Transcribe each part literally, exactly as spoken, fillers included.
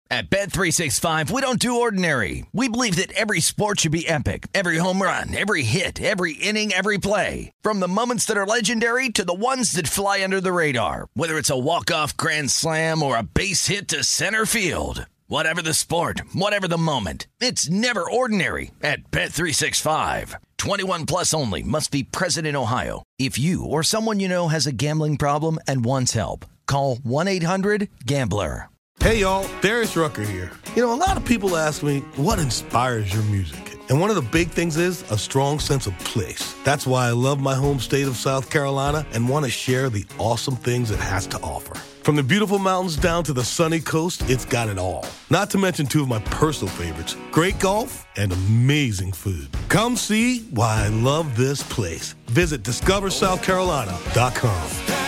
At Bet three sixty-five, we don't do ordinary. We believe that every sport should be epic. Every home run, every hit, every inning, every play. From the moments that are legendary to the ones that fly under the radar. Whether it's a walk-off grand slam or a base hit to center field. Whatever the sport, whatever the moment. It's never ordinary at Bet three sixty-five. twenty-one plus only. Must be present in Ohio. If you or someone you know has a gambling problem and wants help, call one eight hundred gambler. Hey, y'all, Darius Rucker here. You know, a lot of people ask me, what inspires your music? And one of the big things is a strong sense of place. That's why I love my home state of South Carolina and want to share the awesome things it has to offer. From the beautiful mountains down to the sunny coast, it's got it all. Not to mention two of my personal favorites, great golf and amazing food. Come see why I love this place. Visit discover south carolina dot com.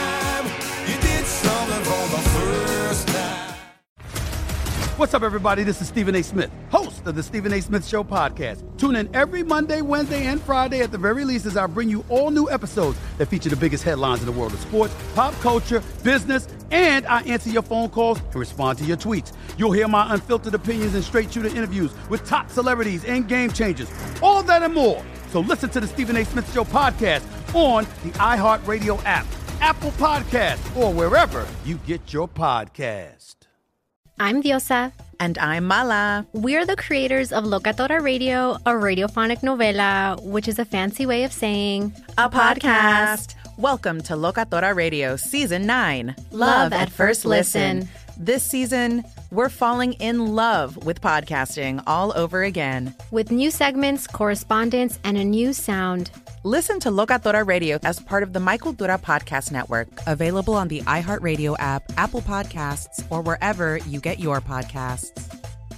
What's up, everybody? This is Stephen A. Smith, host of the Stephen A. Smith Show podcast. Tune in every Monday, Wednesday, and Friday at the very least as I bring you all new episodes that feature the biggest headlines in the world of sports, pop culture, business, and I answer your phone calls and respond to your tweets. You'll hear my unfiltered opinions and straight-shooter interviews with top celebrities and game changers. All that and more. So listen to the Stephen A. Smith Show podcast on the iHeartRadio app, Apple Podcasts, or wherever you get your podcast. I'm Diosa. And I'm Mala. We're the creators of Locatora Radio, a radiophonic novela, which is a fancy way of saying a podcast. Welcome to Locatora Radio Season nine. Love, love at first listen. listen. This season, we're falling in love with podcasting all over again. With new segments, correspondence, and a new sound. Listen to Locatora Radio as part of the My Cultura Podcast Network. Available on the iHeartRadio app, Apple Podcasts, or wherever you get your podcasts.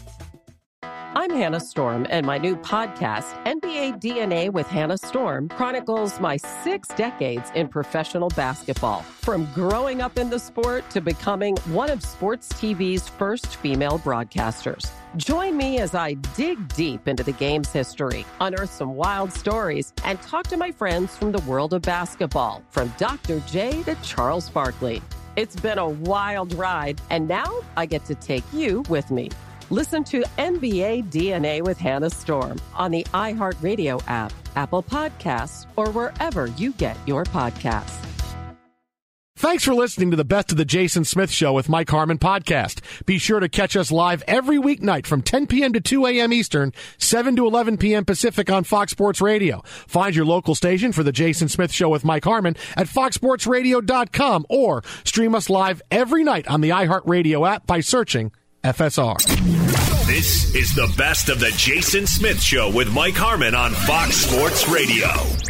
I'm Hannah Storm, and my new podcast, N B A D N A with Hannah Storm, chronicles my six decades in professional basketball. From growing up in the sport to becoming one of sports T V's first female broadcasters. Join me as I dig deep into the game's history, unearth some wild stories, and talk to my friends from the world of basketball, from Doctor J to Charles Barkley. It's been a wild ride, and now I get to take you with me. Listen to N B A D N A with Hannah Storm on the iHeartRadio app, Apple Podcasts, or wherever you get your podcasts. Thanks for listening to the Best of the Jason Smith Show with Mike Harmon podcast. Be sure to catch us live every weeknight from ten p.m. to two a.m. Eastern, seven to eleven p.m. Pacific on Fox Sports Radio. Find your local station for the Jason Smith Show with Mike Harmon at fox sports radio dot com or stream us live every night on the iHeartRadio app by searching F S R. This is the Best of the Jason Smith Show with Mike Harmon on Fox Sports Radio.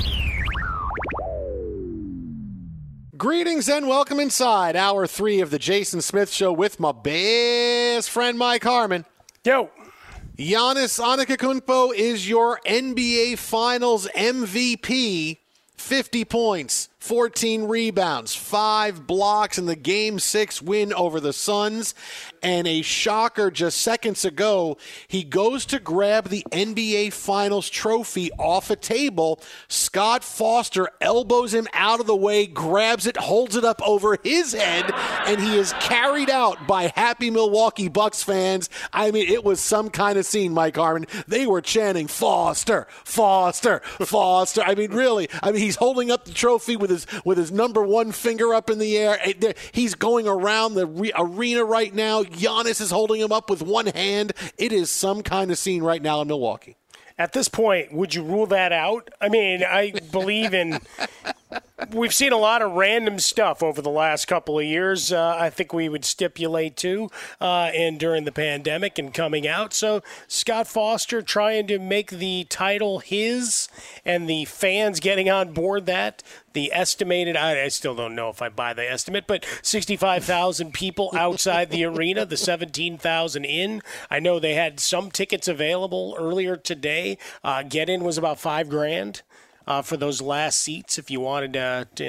Greetings and welcome inside hour three of the Jason Smith Show with my best friend Mike Harmon. Yo. Giannis Antetokounmpo is your N B A Finals M V P. fifty points, fourteen rebounds, five blocks in the Game six win over the Suns. And a shocker just seconds ago, he goes to grab the N B A Finals trophy off a table. Scott Foster elbows him out of the way, grabs it, holds it up over his head, and he is carried out by happy Milwaukee Bucks fans. I mean, it was some kind of scene, Mike Harmon. They were chanting, Foster, Foster, Foster. I mean, really, I mean, he's holding up the trophy with his with his number one finger up in the air. He's going around the re- arena right now. Giannis is holding him up with one hand. It is some kind of scene right now in Milwaukee. At this point, would you rule that out? I mean, I believe in – we've seen a lot of random stuff over the last couple of years. Uh, I think we would stipulate, too, uh, and during the pandemic and coming out. So Scott Foster trying to make the title his and the fans getting on board that. The estimated, I, I still don't know if I buy the estimate, but sixty-five thousand people outside the arena, the seventeen thousand in. I know they had some tickets available earlier today. Uh, get in was about five grand uh, for those last seats if you wanted to, to, you know,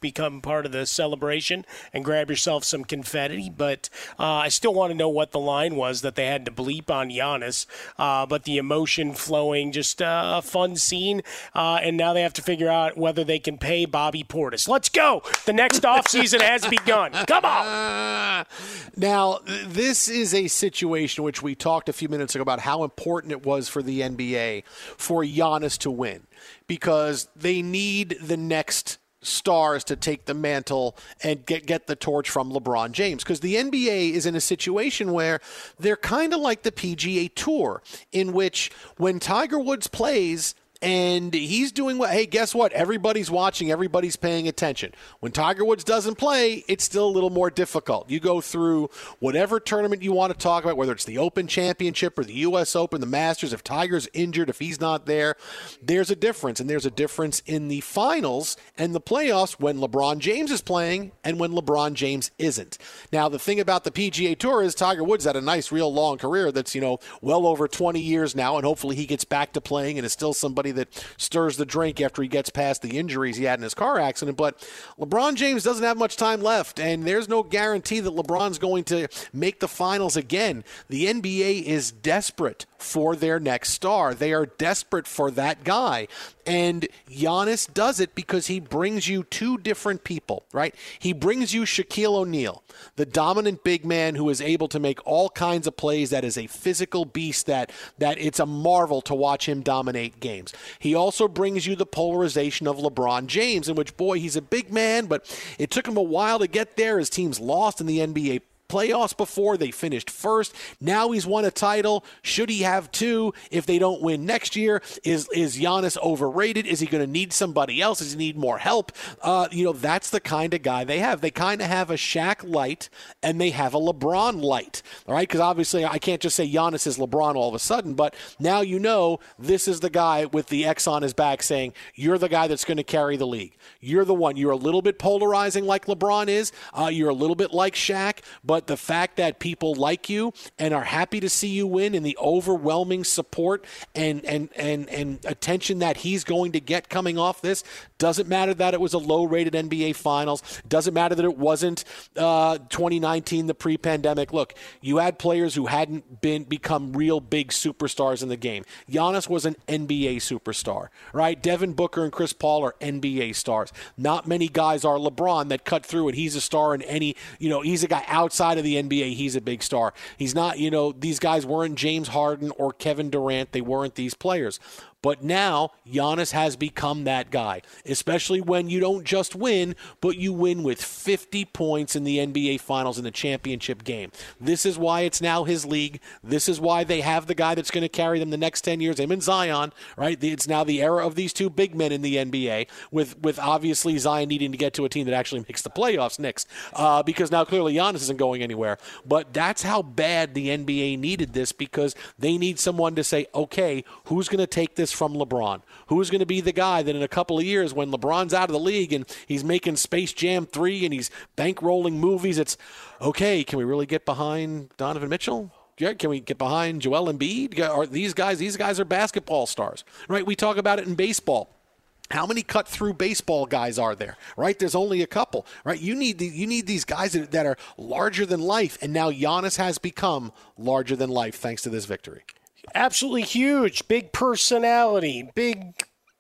become part of the celebration and grab yourself some confetti. But uh, I still want to know what the line was that they had to bleep on Giannis. Uh, but the emotion flowing, just uh, a fun scene. Uh, and now they have to figure out whether they can pay Bobby Portis. Let's go. The next offseason has begun. Come on. Now, this is a situation which we talked a few minutes ago about how important it was for the N B A for Giannis to win, because they need the next stars to take the mantle and get, get the torch from LeBron James, because the N B A is in a situation where they're kind of like the P G A Tour, in which when Tiger Woods plays and he's doing what, hey, guess what? Everybody's watching. Everybody's paying attention. When Tiger Woods doesn't play, it's still a little more difficult. You go through whatever tournament you want to talk about, whether it's the Open Championship or the U S Open, the Masters. If Tiger's injured, if he's not there, there's a difference. And there's a difference in the finals and the playoffs when LeBron James is playing and when LeBron James isn't. Now, the thing about the P G A Tour is Tiger Woods had a nice, real long career that's, you know, well over twenty years now, and hopefully he gets back to playing and is still somebody that stirs the drink after he gets past the injuries he had in his car accident. But LeBron James doesn't have much time left, and there's no guarantee that LeBron's going to make the finals again. The N B A is desperate for their next star. They are desperate for that guy. And Giannis does it because he brings you two different people, right? He brings you Shaquille O'Neal, the dominant big man who is able to make all kinds of plays. That is a physical beast that, that it's a marvel to watch him dominate games. He also brings you the polarization of LeBron James, in which, boy, he's a big man, but it took him a while to get there. His team's lost in the N B A playoffs before. They finished first. Now he's won a title. Should he have two if they don't win next year? Is is Giannis overrated? Is he going to need somebody else? Does he need more help? Uh, you know, that's the kind of guy they have. They kind of have a Shaq light and they have a LeBron light. All right, because obviously I can't just say Giannis is LeBron all of a sudden, but now you know this is the guy with the X on his back saying, you're the guy that's going to carry the league. You're the one. You're a little bit polarizing like LeBron is. Uh, you're a little bit like Shaq, but the fact that people like you and are happy to see you win, and the overwhelming support and, and, and, and attention that he's going to get coming off this, doesn't matter that it was a low-rated N B A Finals. Doesn't matter that it wasn't uh, twenty nineteen, the pre-pandemic. Look, you had players who hadn't been become real big superstars in the game. Giannis was an N B A superstar, right? Devin Booker and Chris Paul are N B A stars. Not many guys are LeBron that cut through and he's a star in any, you know, he's a guy outside of the N B A. He's a big star. He's not, you know, these guys weren't James Harden or Kevin Durant. They weren't these players. But now Giannis has become that guy, especially when you don't just win, but you win with fifty points in the N B A Finals in the championship game. This is why it's now his league. This is why they have the guy that's going to carry them the next ten years, him and Zion, right? It's now the era of these two big men in the N B A, with, with obviously Zion needing to get to a team that actually makes the playoffs next, uh, because now clearly Giannis isn't going anywhere. But that's how bad the N B A needed this, because they need someone to say, okay, who's going to take this from LeBron? Who's going to be the guy that in a couple of years, when LeBron's out of the league and he's making Space Jam three and he's bankrolling movies, it's, okay, can we really get behind Donovan Mitchell? Yeah, can we get behind Joel Embiid? Are these guys, these guys are basketball stars, right? We talk about it in baseball. How many cut-through baseball guys are there, right? There's only a couple, right? You need the, you need these guys that, that are larger than life, and now Giannis has become larger than life thanks to this victory. Absolutely huge, big personality, big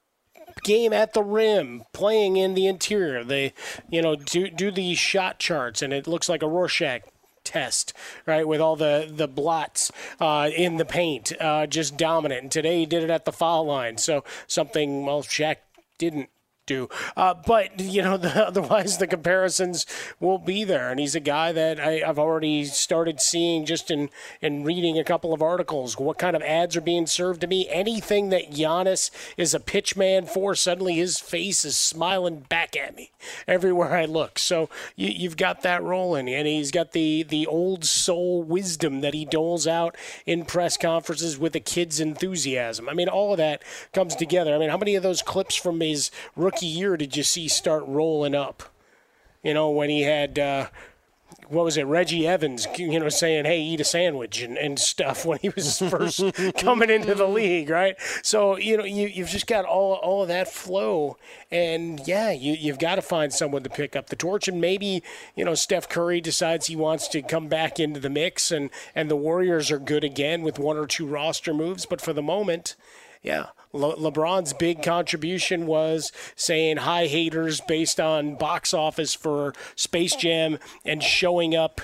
game at the rim, playing in the interior. They, you know, do do these shot charts, and it looks like a Rorschach test, right, with all the, the blots uh, in the paint, uh, just dominant. And today he did it at the foul line, so something, well, Shaq didn't do. Uh, but, you know, the, otherwise the comparisons will be there. And he's a guy that I, I've already started seeing just in, in reading a couple of articles. What kind of ads are being served to me? Anything that Giannis is a pitch man for, suddenly his face is smiling back at me everywhere I look. So you, you've got that rolling. And he's got the, the old soul wisdom that he doles out in press conferences with a kid's enthusiasm. I mean, all of that comes together. I mean, how many of those clips from his rookie year did you see start rolling up? You know, when he had uh, what was it, Reggie Evans, you know, saying, hey, eat a sandwich and, and stuff when he was first coming into the league, right? So, you know, you, you've just got all all of that flow. And, yeah, you, you've got to find someone to pick up the torch. And maybe, you know, Steph Curry decides he wants to come back into the mix, and, and the Warriors are good again with one or two roster moves. But for the moment, yeah, Le- LeBron's big contribution was saying hi haters based on box office for Space Jam and showing up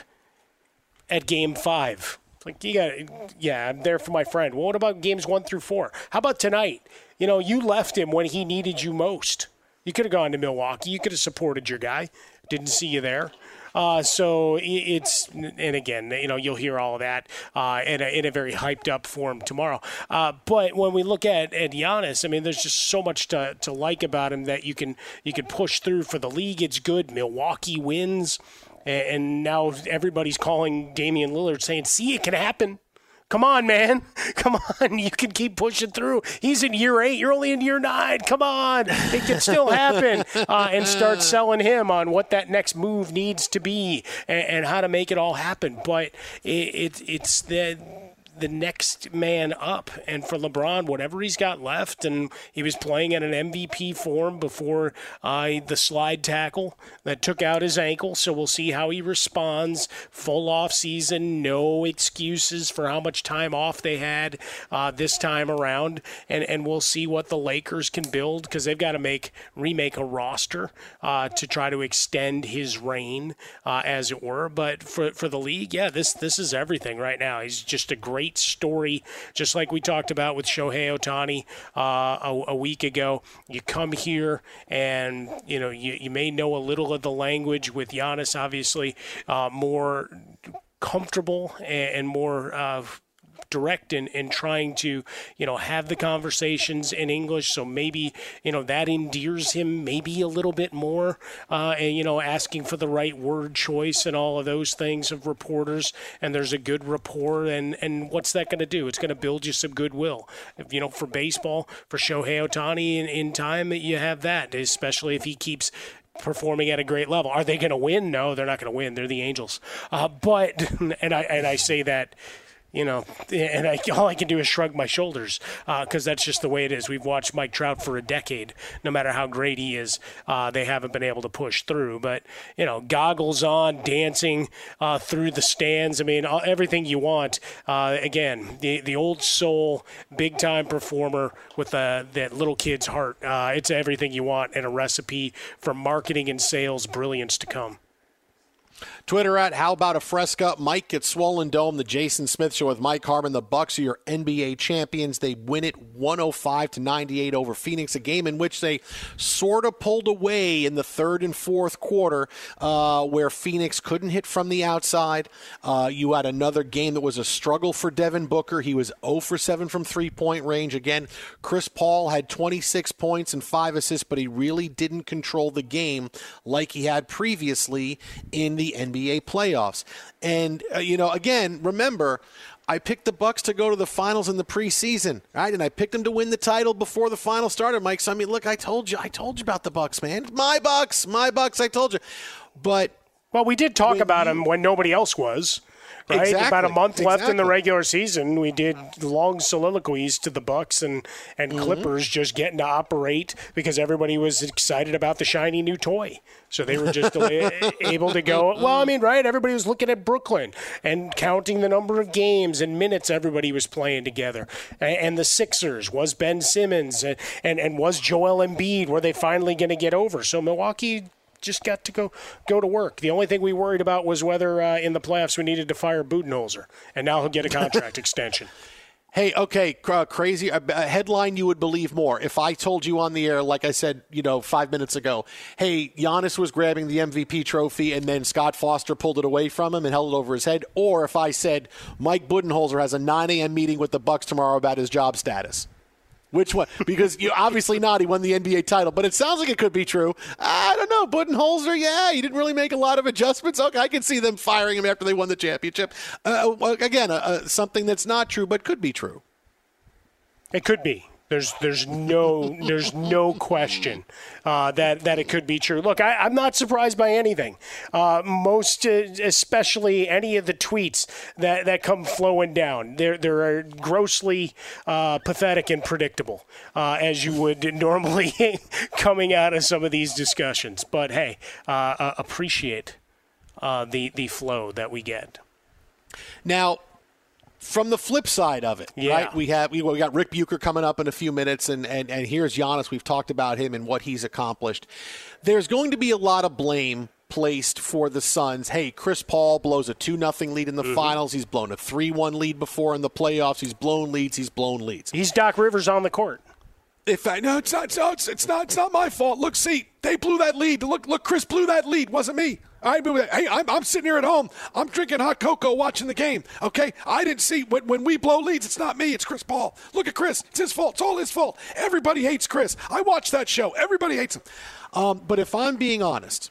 at game five. Like, you got, yeah, I'm there for my friend. Well, what about games one through four? How about tonight? You know, you left him when he needed you most. You could have gone to Milwaukee. You could have supported your guy. Didn't see you there. Uh, so it's, and again, you know, you'll hear all of that uh, in, a, in a very hyped up form tomorrow. Uh, but when we look at, at Giannis, I mean, there's just so much to, to like about him that you can you can push through for the league. It's good. Milwaukee wins, and, and now everybody's calling Damian Lillard saying, "See, it can happen." Come on, man. Come on. You can keep pushing through. He's in year eight. You're only in year nine. Come on. It can still happen. Uh, and start selling him on what that next move needs to be and, and how to make it all happen. But it, it, it's the the next man up. And for LeBron, whatever he's got left, and he was playing at an M V P form before uh, the slide tackle that took out his ankle, so we'll see how he responds. Full off season, no excuses for how much time off they had uh, this time around, and, and we'll see what the Lakers can build, because they've got to make remake a roster uh, to try to extend his reign, uh, as it were. But for for the league, yeah, this this is everything right now. He's just a great story, just like we talked about with Shohei Ohtani uh, a, a week ago. You come here and, you know, you, you may know a little of the language. With Giannis, obviously, uh, more comfortable and, and more uh, direct in, in trying to, you know, have the conversations in English. So maybe, you know, that endears him maybe a little bit more, uh, and, you know, asking for the right word choice and all of those things of reporters. And there's a good rapport. And, and what's that going to do? It's going to build you some goodwill. If, you know, for baseball, for Shohei Ohtani in, in time, you have that, especially if he keeps performing at a great level. Are they going to win? No, they're not going to win. They're the Angels. Uh, but, and I, and I say that, you know, and I, all I can do is shrug my shoulders, because uh, that's just the way it is. We've watched Mike Trout for a decade. No matter how great he is, uh, they haven't been able to push through. But, you know, goggles on, dancing uh, through the stands. I mean, all, everything you want. Uh, again, the the old soul, big-time performer with uh, that little kid's heart. Uh, it's everything you want, and a recipe for marketing and sales brilliance to come. Twitter at How About a Fresca. Mike at Swollen Dome. The Jason Smith Show with Mike Harmon. The Bucks are your N B A champions. They win it one oh five to ninety-eight over Phoenix, a game in which they sort of pulled away in the third and fourth quarter, uh, where Phoenix couldn't hit from the outside. Uh, you had another game that was a struggle for Devin Booker. He was zero for seven from three-point range. Again, Chris Paul had twenty-six points and five assists, but he really didn't control the game like he had previously in the N B A playoffs. And, uh, you know, again, remember, I picked the Bucks to go to the finals in the preseason, right? And I picked them to win the title before the final started, Mike. So, I mean, look, I told you. I told you about the Bucks, man. My Bucks. My Bucks, I told you. But well, we did talk about them when nobody else was. Right? Exactly. About a month exactly. left in the regular season, we did long soliloquies to the Bucks and, and mm-hmm. Clippers just getting to operate because everybody was excited about the shiny new toy. So they were just able to go, well, I mean, right, everybody was looking at Brooklyn and counting the number of games and minutes everybody was playing together. And, and the Sixers, was Ben Simmons, and, and, and was Joel Embiid, were they finally going to get over? So Milwaukee just got to go go to work. The only thing we worried about was whether uh, in the playoffs we needed to fire Budenholzer, and now he'll get a contract extension. Hey, okay, cr- crazy. A, a headline you would believe more. If I told you on the air, like I said, you know, five minutes ago, hey, Giannis was grabbing the M V P trophy and then Scott Foster pulled it away from him and held it over his head, or if I said Mike Budenholzer has a nine a.m. meeting with the Bucks tomorrow about his job status. Which one? Because you obviously not. He won the N B A title, but it sounds like it could be true. I don't know. Budenholzer, yeah, he didn't really make a lot of adjustments. Okay, I can see them firing him after they won the championship. Uh, again, uh, uh, something that's not true, but could be true. It could be. There's there's no there's no question uh, that that it could be true. Look, I, I'm not surprised by anything. Uh, most, uh, especially any of the tweets that, that come flowing down. They're they're grossly uh, pathetic and predictable, uh, as you would normally coming out of some of these discussions. But hey, uh, uh, appreciate uh, the the flow that we get. Now, from the flip side of it, yeah. right? We have we, we got Rick Bucher coming up in a few minutes, and, and, and here's Giannis. We've talked about him and what he's accomplished. There's going to be a lot of blame placed for the Suns. Hey, Chris Paul blows a two nothing lead in the mm-hmm. finals. He's blown a three one lead before in the playoffs. He's blown leads. He's blown leads. He's Doc Rivers on the court. If I no, it's not. No, it's, it's not. It's not my fault. Look, see, they blew that lead. Look, look, Chris blew that lead. Wasn't me. I, hey, I'm, I'm sitting here at home. I'm drinking hot cocoa, watching the game. Okay, I didn't see when, when we blow leads. It's not me. It's Chris Paul. Look at Chris. It's his fault. It's all his fault. Everybody hates Chris. I watched that show. Everybody hates him. Um, but if I'm being honest,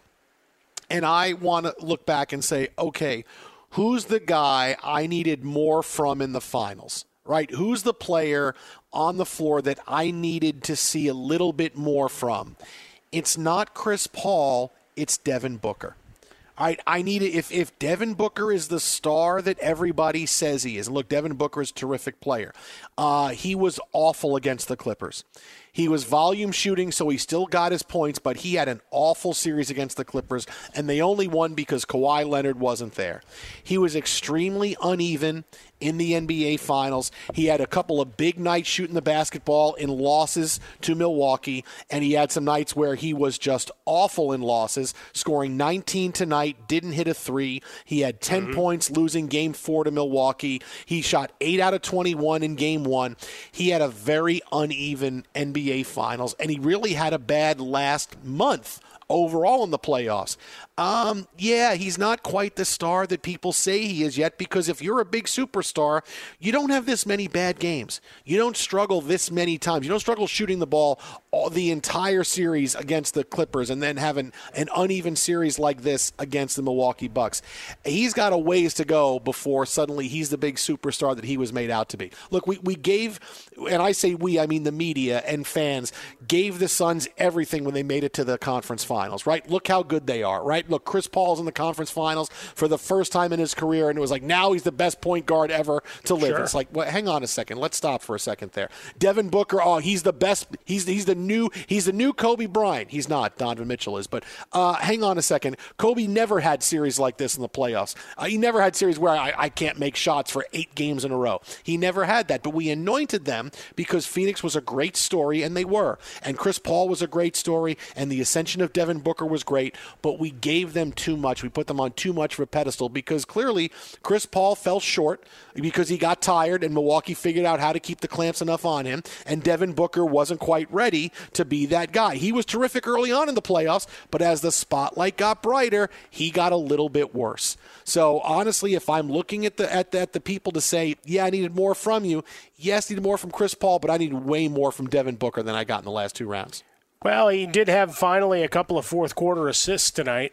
and I want to look back and say, okay, who's the guy I needed more from in the finals? Right? Who's the player on the floor that I needed to see a little bit more from? It's not Chris Paul. It's Devin Booker. All right, I need it. If, if Devin Booker is the star that everybody says he is, and look, Devin Booker is a terrific player. Uh, he was awful against the Clippers. He was volume shooting, so he still got his points, but he had an awful series against the Clippers, and they only won because Kawhi Leonard wasn't there. He was extremely uneven in the N B A Finals. He had a couple of big nights shooting the basketball in losses to Milwaukee, and he had some nights where he was just awful in losses, scoring nineteen tonight, didn't hit a three. He had ten mm-hmm. points, losing game four to Milwaukee. He shot eight out of twenty-one in game one. He had a very uneven N B A Finals, and he really had a bad last month overall in the playoffs. Um, yeah, he's not quite the star that people say he is yet, because if you're a big superstar, you don't have this many bad games. You don't struggle this many times. You don't struggle shooting the ball all the entire series against the Clippers and then having an uneven series like this against the Milwaukee Bucks. He's got a ways to go before suddenly he's the big superstar that he was made out to be. Look, we, we gave, and I say we, I mean the media and fans, gave the Suns everything when they made it to the conference finals, right? Look how good they are, right? Look, Chris Paul's in the conference finals for the first time in his career, and it was like, now he's the best point guard ever to live. Sure. It's like, well, hang on a second. Let's stop for a second there. Devin Booker, oh, he's the best. He's he's the new he's the new Kobe Bryant. He's not. Donovan Mitchell is. But uh, hang on a second. Kobe never had series like this in the playoffs. Uh, he never had series where I, I can't make shots for eight games in a row. He never had that. But we anointed them because Phoenix was a great story, and they were. And Chris Paul was a great story, and the ascension of Devin Booker was great. But we gave them too much. We put them on too much of a pedestal because clearly Chris Paul fell short because he got tired and Milwaukee figured out how to keep the clamps enough on him, and Devin Booker wasn't quite ready to be that guy. He was terrific early on in the playoffs, but as the spotlight got brighter, he got a little bit worse. So honestly, if I'm looking at the at the, at the people to say, yeah, I needed more from you, yes, I needed more from Chris Paul, but I needed way more from Devin Booker than I got in the last two rounds. Well, he did have finally a couple of fourth quarter assists tonight.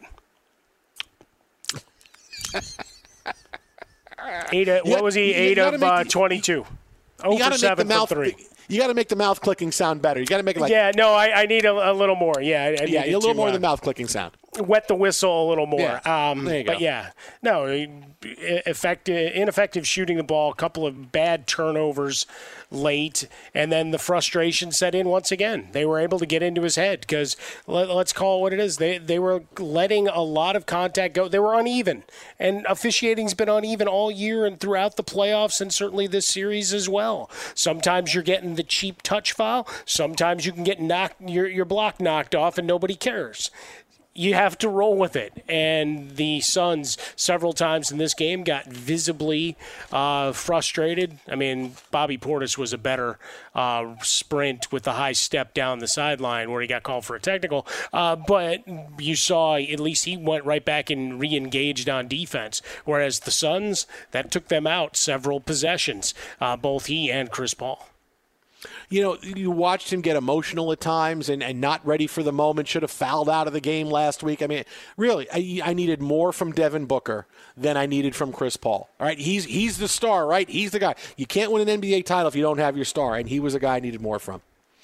Eight. What yeah, was he? You, Eight you of uh, the, twenty-two. Oh for seven from three. You got to make the mouth clicking sound better. You got to make it like. Yeah, no, I, I need a, a little more. Yeah, I, I yeah, a little to, more uh, of the mouth clicking sound. Wet the whistle a little more. Yeah, um, there you go. But yeah, no, effective, ineffective shooting the ball, a couple of bad turnovers late, and then the frustration set in once again. They were able to get into his head because let, let's call it what it is. They they were letting a lot of contact go. They were uneven, and officiating's been uneven all year and throughout the playoffs, and certainly this series as well. Sometimes you're getting the cheap touch foul. Sometimes you can get knocked your your block knocked off, and nobody cares. You have to roll with it. And the Suns, several times in this game, got visibly uh, frustrated. I mean, Bobby Portis was a better uh, sprint with the high step down the sideline where he got called for a technical. Uh, but you saw at least he went right back and re-engaged on defense. Whereas the Suns, that took them out several possessions, uh, both he and Chris Paul. You know, you watched him get emotional at times and, and not ready for the moment, should have fouled out of the game last week. I mean, really, I, I needed more from Devin Booker than I needed from Chris Paul. All right, he's he's the star, right? He's the guy. You can't win an N B A title if you don't have your star, and he was a guy I needed more from.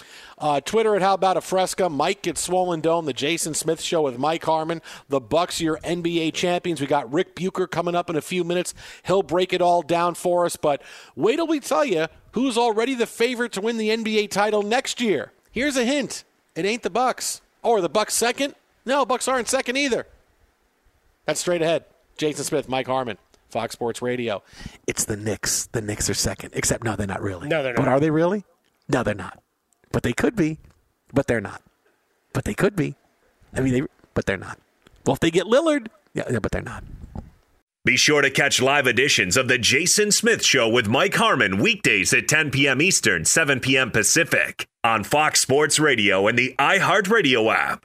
Uh, Twitter at How About a Fresca. Mike at Swollen Dome. The Jason Smith Show with Mike Harmon. The Bucks, your N B A champions. We got Rick Bucher coming up in a few minutes. He'll break it all down for us. But wait till we tell you who's already the favorite to win the N B A title next year. Here's a hint. It ain't the Bucks. Or the Bucks second? No, Bucks aren't second either. That's straight ahead. Jason Smith, Mike Harmon, Fox Sports Radio. It's the Knicks. The Knicks are second. Except, no, they're not really. No, they're not. But are they really? No, they're not. But they could be. But they're not. But they could be. I mean, they. But they're not. Well, if they get Lillard, yeah, yeah, but they're not. Be sure to catch live editions of The Jason Smith Show with Mike Harmon weekdays at ten p.m. Eastern, seven p.m. Pacific on Fox Sports Radio and the iHeartRadio app.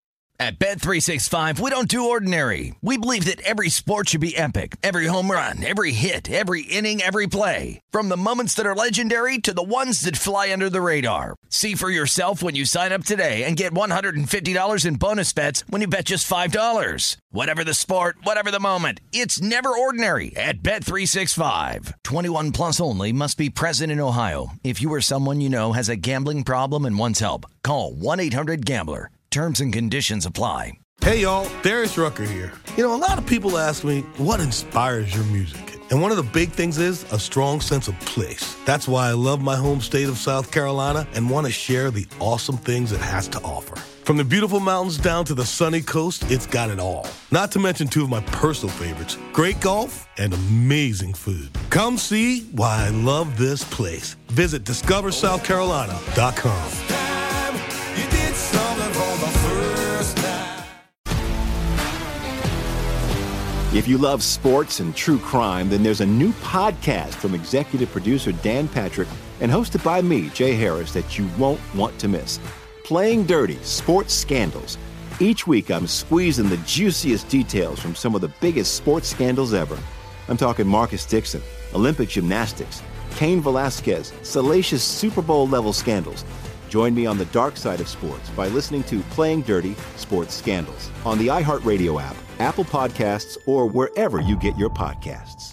At Bet three sixty-five, we don't do ordinary. We believe that every sport should be epic. Every home run, every hit, every inning, every play. From the moments that are legendary to the ones that fly under the radar. See for yourself when you sign up today and get one hundred fifty dollars in bonus bets when you bet just five dollars. Whatever the sport, whatever the moment, it's never ordinary at Bet three sixty-five. twenty-one plus only. Must be present in Ohio. If you or someone you know has a gambling problem and wants help, call one eight hundred gambler. Terms and conditions apply. Hey, y'all, Darius Rucker here. You know, a lot of people ask me, what inspires your music? And one of the big things is a strong sense of place. That's why I love my home state of South Carolina and want to share the awesome things it has to offer. From the beautiful mountains down to the sunny coast, it's got it all. Not to mention two of my personal favorites, great golf and amazing food. Come see why I love this place. Visit discover south carolina dot com. If you love sports and true crime, then there's a new podcast from executive producer Dan Patrick and hosted by me, Jay Harris, that you won't want to miss. Playing Dirty: Sports Scandals. Each week, I'm squeezing the juiciest details from some of the biggest sports scandals ever. I'm talking Marcus Dixon, Olympic gymnastics, Cain Velasquez, salacious Super Bowl-level scandals. Join me on the dark side of sports by listening to Playing Dirty: Sports Scandals on the iHeartRadio app, Apple Podcasts, or wherever you get your podcasts.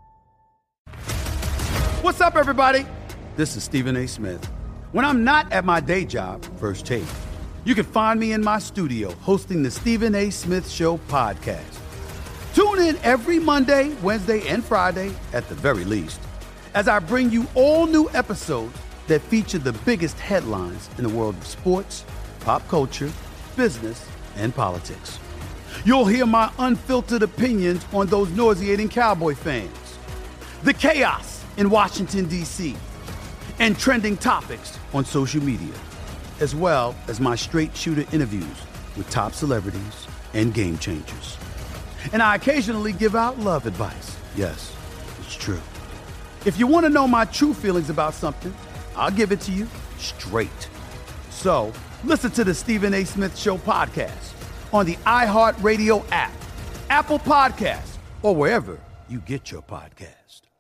What's up, everybody? This is Stephen A. Smith. When I'm not at my day job, First Take, you can find me in my studio hosting the Stephen A. Smith Show podcast. Tune in every Monday, Wednesday, and Friday, at the very least, as I bring you all new episodes that feature the biggest headlines in the world of sports, pop culture, business, and politics. You'll hear my unfiltered opinions on those nauseating Cowboy fans, the chaos in Washington, D C, and trending topics on social media, as well as my straight shooter interviews with top celebrities and game changers. And I occasionally give out love advice. Yes, it's true. If you want to know my true feelings about something, I'll give it to you straight. So, listen to the Stephen A. Smith Show podcast on the iHeartRadio app, Apple Podcasts, or wherever you get your podcast.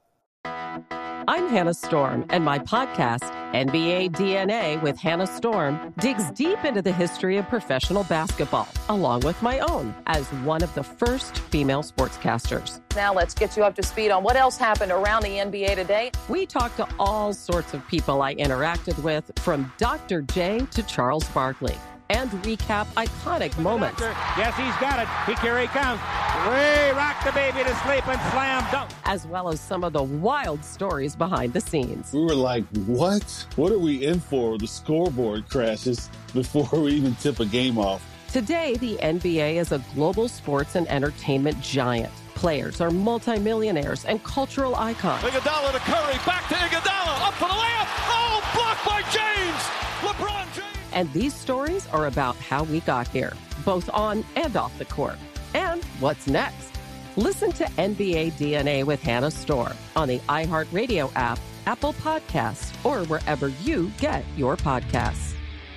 I'm Hannah Storm, and my podcast, N B A D N A with Hannah Storm, digs deep into the history of professional basketball, along with my own, as one of the first female sportscasters. Now let's get you up to speed on what else happened around the N B A today. We talk to all sorts of people I interacted with, from Doctor J to Charles Barkley, and recap iconic moments. Yes, he's got it. He, here he comes. Way rock the baby to sleep and slam dunk. As well as some of the wild stories behind the scenes. We were like, what? What are we in for? The scoreboard crashes before we even tip a game off. Today, the N B A is a global sports and entertainment giant. Players are multimillionaires and cultural icons. Iguodala to Curry, back to Iguodala, up for the layup. Oh, blocked by James. LeBron James. And these stories are about how we got here, both on and off the court. And what's next? Listen to N B A D N A with Hannah Storm on the iHeartRadio app, Apple Podcasts, or wherever you get your podcasts.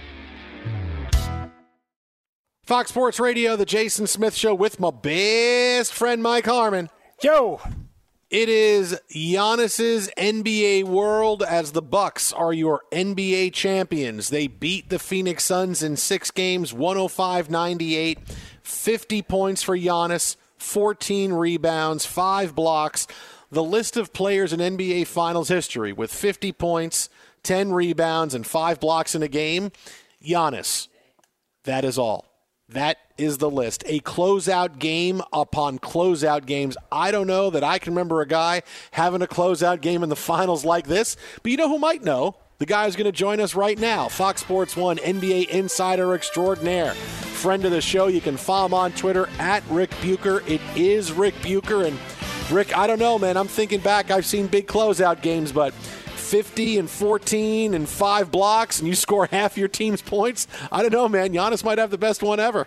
Fox Sports Radio, the Jason Smith Show with my best friend Mike Harmon. Yo, It is Giannis's N B A world as the Bucks are your N B A champions. They beat the Phoenix Suns in six games, one oh five ninety-eight, fifty points for Giannis, fourteen rebounds, five blocks. The list of players in N B A Finals history with fifty points, ten rebounds, and five blocks in a game, Giannis. That is all. That is the list. A closeout game upon closeout games. I don't know that I can remember a guy having a closeout game in the finals like this, but you know who might know? The guy who's going to join us right now, Fox Sports one N B A insider extraordinaire, friend of the show. You can follow him on Twitter at Rick Bucher. It is Rick Bucher. And Rick, I don't know, man. I'm thinking back. I've seen big closeout games, but fifty and fourteen and five blocks, and you score half your team's points. I don't know, man. Giannis might have the best one ever.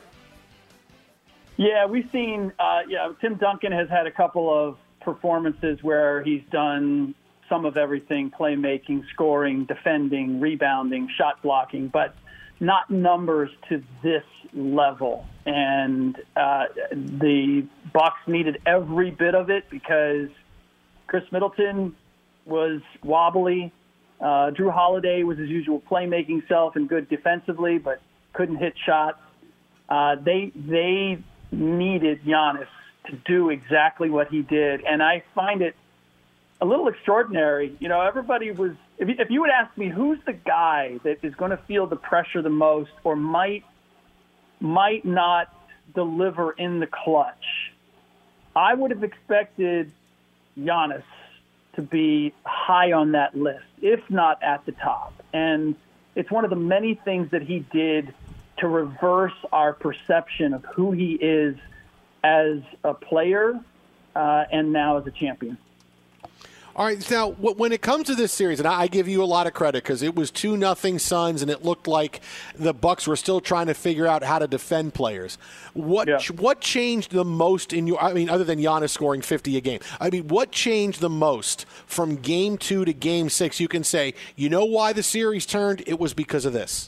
Yeah, we've seen, uh, yeah, Tim Duncan has had a couple of performances where he's done some of everything, playmaking, scoring, defending, rebounding, shot blocking, but not numbers to this level. And uh, the Bucks needed every bit of it because Chris Middleton was wobbly. Uh, Drew Holiday was his usual playmaking self and good defensively, but couldn't hit shots. Uh, they they needed Giannis to do exactly what he did, and I find it a little extraordinary. You know, everybody was. If you, if you would ask me who's the guy that is going to feel the pressure the most, or might might not deliver in the clutch, I would have expected Giannis to be high on that list, if not at the top. And it's one of the many things that he did to reverse our perception of who he is as a player uh, and now as a champion. All right, now, when it comes to this series, and I give you a lot of credit because it was two nothing Suns, and it looked like the Bucks were still trying to figure out how to defend players. What yeah. what changed the most in your – I mean, other than Giannis scoring fifty a game, I mean, what changed the most from game two to game six? You can say, you know why the series turned? It was because of this.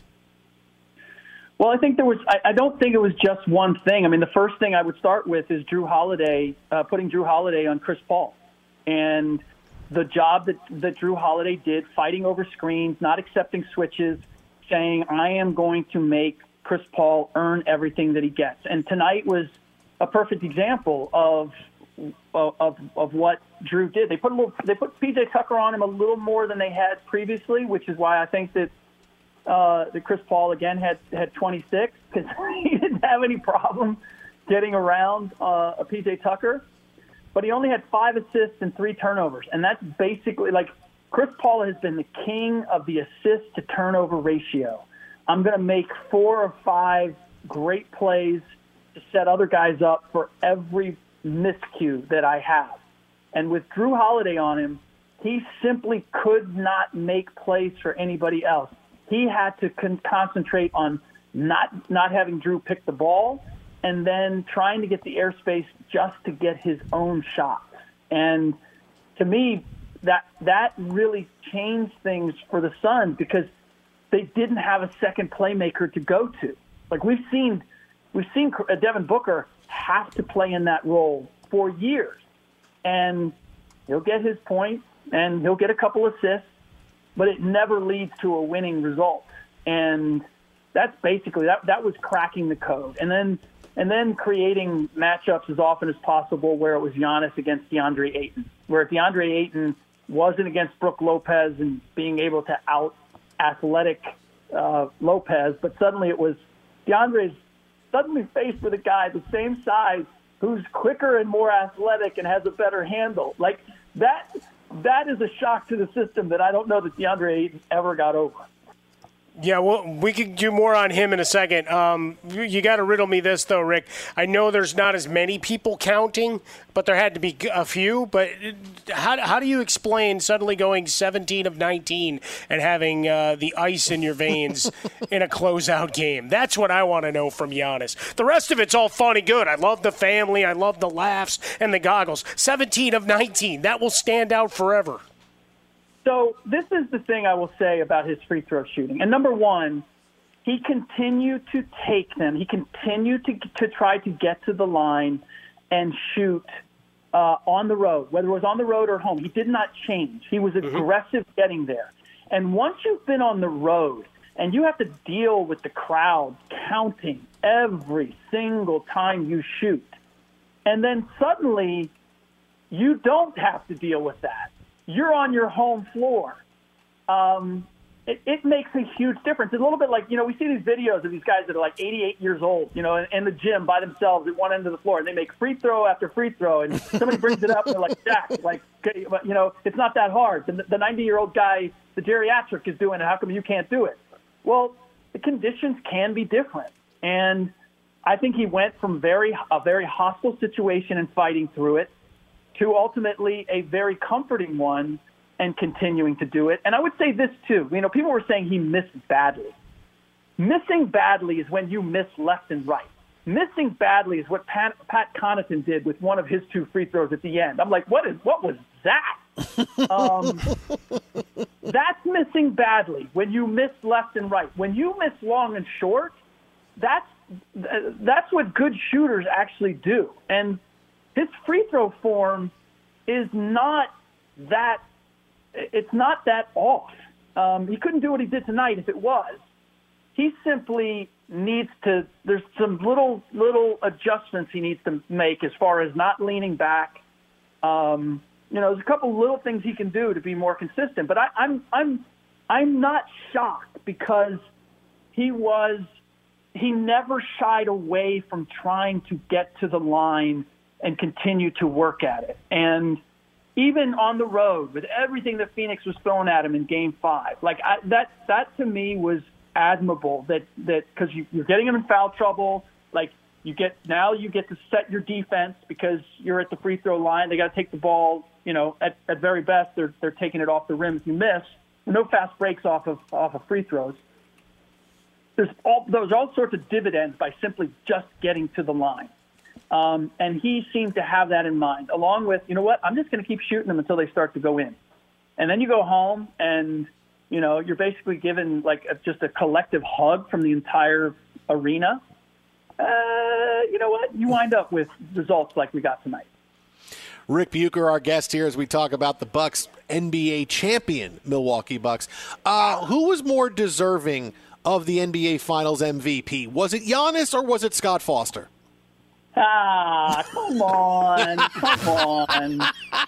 Well, I think there was – I don't think it was just one thing. I mean, the first thing I would start with is Drew Holiday, uh, putting Drew Holiday on Chris Paul. And – the job that, that Drew Holiday did, fighting over screens, not accepting switches, saying, I am going to make Chris Paul earn everything that he gets. And tonight was a perfect example of of of what Drew did. They put a little, they put P J Tucker on him a little more than they had previously, which is why I think that uh, that Chris Paul again had had twenty-six, because he didn't have any problem getting around uh, a P J Tucker. But he only had five assists and three turnovers. And that's basically like Chris Paul has been the king of the assist to turnover ratio. I'm going to make four or five great plays to set other guys up for every miscue that I have. And with Drew Holiday on him, he simply could not make plays for anybody else. He had to con- concentrate on not not having Drew pick the ball and then trying to get the airspace just to get his own shots. And to me, that that really changed things for the Suns because they didn't have a second playmaker to go to. Like we've seen, we've seen Devin Booker have to play in that role for years, and he'll get his points and he'll get a couple assists, but it never leads to a winning result. And that's basically that. That was cracking the code, and then. And then creating matchups as often as possible where it was Giannis against DeAndre Ayton, where DeAndre Ayton wasn't against Brook Lopez and being able to out-athletic uh, Lopez, but suddenly it was DeAndre's suddenly faced with a guy the same size who's quicker and more athletic and has a better handle. Like, that, that is a shock to the system that I don't know that DeAndre Ayton ever got over. Yeah, well, we could do more on him in a second. Um, you you got to riddle me this, though, Rick. I know there's not as many people counting, but there had to be a few. But how how do you explain suddenly going seventeen of nineteen and having uh, the ice in your veins in a closeout game? That's what I want to know from Giannis. The rest of it's all fun and good. I love the family. I love the laughs and the goggles. seventeen of nineteen. That will stand out forever. So this is the thing I will say about his free throw shooting. And number one, he continued to take them. He continued to to try to get to the line and shoot uh, on the road, whether it was on the road or home. He did not change. He was aggressive mm-hmm. getting there. And once you've been on the road and you have to deal with the crowd counting every single time you shoot, and then suddenly you don't have to deal with that. You're on your home floor. Um, it, it makes a huge difference. It's a little bit like, you know, we see these videos of these guys that are like eighty-eight years old, you know, in, in the gym by themselves at one end of the floor, and they make free throw after free throw, and somebody brings it up, and they're like, Jack, like, you know, it's not that hard. The, the ninety-year-old guy, the geriatric, is doing it. How come you can't do it? Well, the conditions can be different. And I think he went from very a very hostile situation and fighting through it to ultimately a very comforting one and continuing to do it. And I would say this, too. You know, people were saying he missed badly. Missing badly is when you miss left and right. Missing badly is what Pat, Pat Connaughton did with one of his two free throws at the end. I'm like, what is what was that? um, that's missing badly, when you miss left and right. When you miss long and short, that's that's what good shooters actually do. And his free throw form is not that it's not that off. Um, he couldn't do what he did tonight if it was. He simply needs to, there's some little little adjustments he needs to make as far as not leaning back. Um, you know, there's a couple little things he can do to be more consistent. But I, I'm I'm I'm not shocked, because he was he never shied away from trying to get to the line and continue to work at it. And even on the road, with everything that Phoenix was throwing at him in Game Five, like I, that, that to me was admirable. That that because you, you're getting him in foul trouble, like you get now you get to set your defense because you're at the free throw line. They got to take the ball. You know, at, at very best, they're they're taking it off the rim if you miss. No fast breaks off of off of free throws. There's all there's all sorts of dividends by simply just getting to the line. Um, and he seemed to have that in mind, along with, you know what, I'm just going to keep shooting them until they start to go in. And then you go home and, you know, you're basically given like a, just a collective hug from the entire arena. Uh, you know what? You wind up with results like we got tonight. Rick Bucher, our guest here, as we talk about the Bucks N B A champion Milwaukee Bucks. Uh, who was more deserving of the N B A Finals M V P? Was it Giannis or was it Scott Foster? Ah, come on, come on.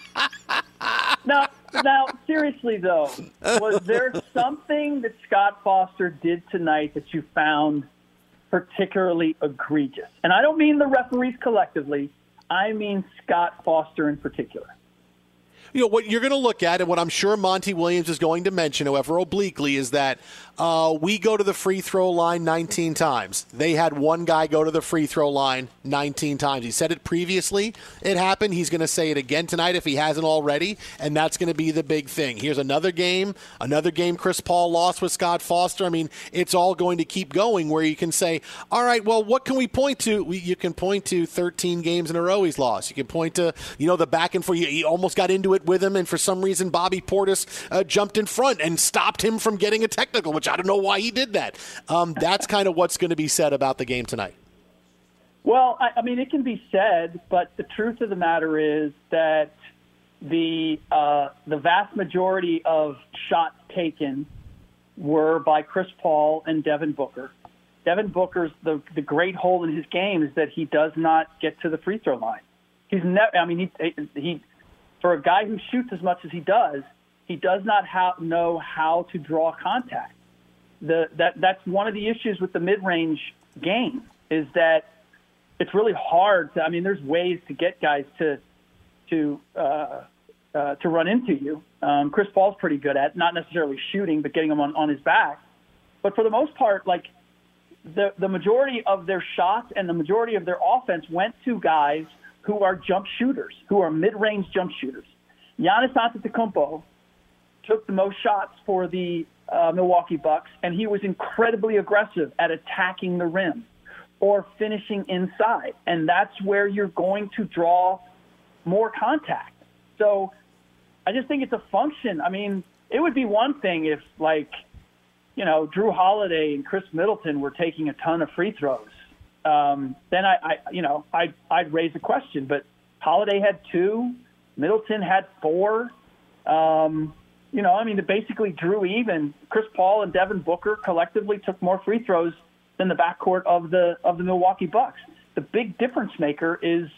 Now, now, seriously though, was there something that Scott Foster did tonight that you found particularly egregious? And I don't mean the referees collectively. I mean Scott Foster in particular. You know, what you're going to look at, and what I'm sure Monty Williams is going to mention, however obliquely, is that uh, we go to the free throw line nineteen times. They had one guy go to the free throw line nineteen times. He said it previously. It happened. He's going to say it again tonight if he hasn't already, and that's going to be the big thing. Here's another game, another game Chris Paul lost with Scott Foster. I mean, it's all going to keep going where you can say, all right, well, what can we point to? We, you can point to thirteen games in a row he's lost. You can point to, you know, the back and forth. He almost got into it with him, and for some reason Bobby Portis uh, jumped in front and stopped him from getting a technical, which I don't know why he did that. Um, that's kind of what's going to be said about the game tonight. Well, I, I mean, it can be said, but the truth of the matter is that the uh, the vast majority of shots taken were by Chris Paul and Devin Booker. Devin Booker's the the great hole in his game is that he does not get to the free throw line. He's never. I mean, he he. For a guy who shoots as much as he does, he does not ha- know how to draw contact. The, that that's one of the issues with the mid-range game is that it's really hard to. I mean, there's ways to get guys to to uh, uh, to run into you. Um, Chris Paul's pretty good at not necessarily shooting, but getting him on, on his back. But for the most part, like the the majority of their shots and the majority of their offense went to guys who are jump shooters, who are mid-range jump shooters. Giannis Antetokounmpo took the most shots for the uh, Milwaukee Bucks, and he was incredibly aggressive at attacking the rim or finishing inside, and that's where you're going to draw more contact. So I just think it's a function. I mean, it would be one thing if, like, you know, Drew Holiday and Chris Middleton were taking a ton of free throws. Um, then I, I, you know, I'd, I'd raise a question. But Holiday had two. Middleton had four. Um, you know, I mean, they basically drew even. Chris Paul and Devin Booker collectively took more free throws than the backcourt of the of the Milwaukee Bucks. The big difference maker is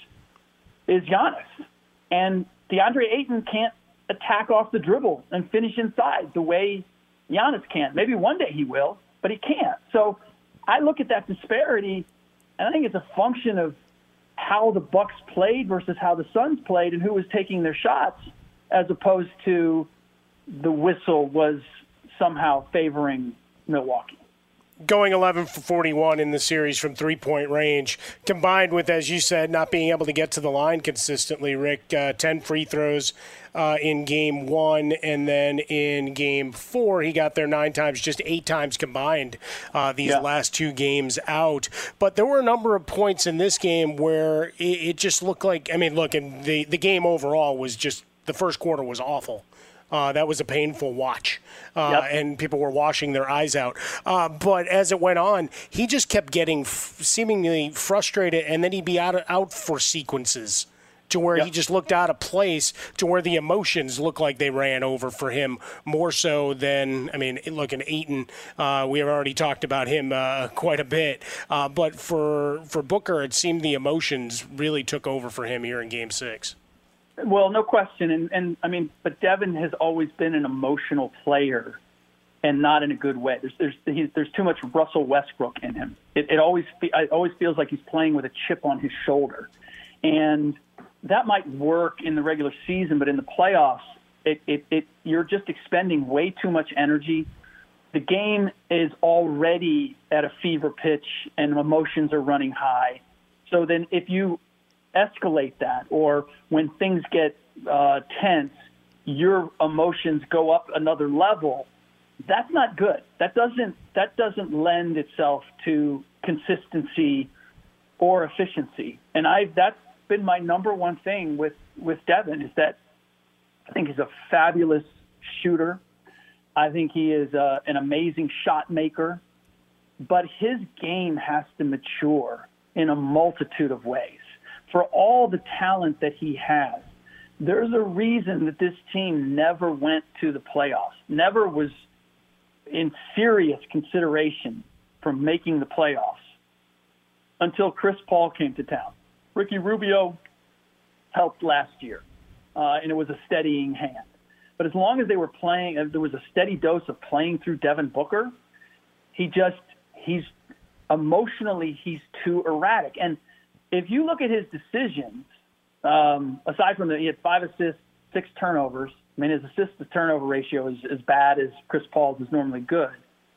is Giannis. And DeAndre Ayton can't attack off the dribble and finish inside the way Giannis can. Maybe one day he will, but he can't. So I look at that disparity, and I think it's a function of how the Bucks played versus how the Suns played and who was taking their shots, as opposed to the whistle was somehow favoring Milwaukee. Going eleven for forty-one in the series from three-point range, combined with, as you said, not being able to get to the line consistently, Rick, uh, ten free throws uh, in game one, and then in game four, he got there nine times, just eight times combined uh, these yeah. last two games out. But there were a number of points in this game where it, it just looked like, I mean, look, and the, the game overall was just, the first quarter was awful. Uh, that was a painful watch, uh, yep. and people were washing their eyes out. Uh, but as it went on, he just kept getting f- seemingly frustrated, and then he'd be out, out for sequences to where yep. he just looked out of place, to where the emotions looked like they ran over for him more so than, I mean, look, in Ayton, uh, we have already talked about him uh, quite a bit. Uh, but for, for Booker, it seemed the emotions really took over for him here in Game six. Well, no question. And, and I mean, but Devin has always been an emotional player and not in a good way. There's there's he's, there's too much Russell Westbrook in him. It, it always it always feels like he's playing with a chip on his shoulder. And that might work in the regular season, but in the playoffs, it, it, it you're just expending way too much energy. The game is already at a fever pitch and emotions are running high. So then if you escalate that, or when things get uh, tense, your emotions go up another level, that's not good. That doesn't that doesn't lend itself to consistency or efficiency. And I that's been my number one thing with, with Devin, is that I think he's a fabulous shooter. I think he is uh, an amazing shot maker, but his game has to mature in a multitude of ways. For all the talent that he has, there's a reason that this team never went to the playoffs, never was in serious consideration for making the playoffs until Chris Paul came to town. Ricky Rubio helped last year, uh, and it was a steadying hand. But as long as they were playing, uh, there was a steady dose of playing through Devin Booker, he just, he's emotionally, he's too erratic. And if you look at his decisions, um, aside from the, he had five assists, six turnovers. I mean, his assist to turnover ratio is as bad as Chris Paul's is normally good.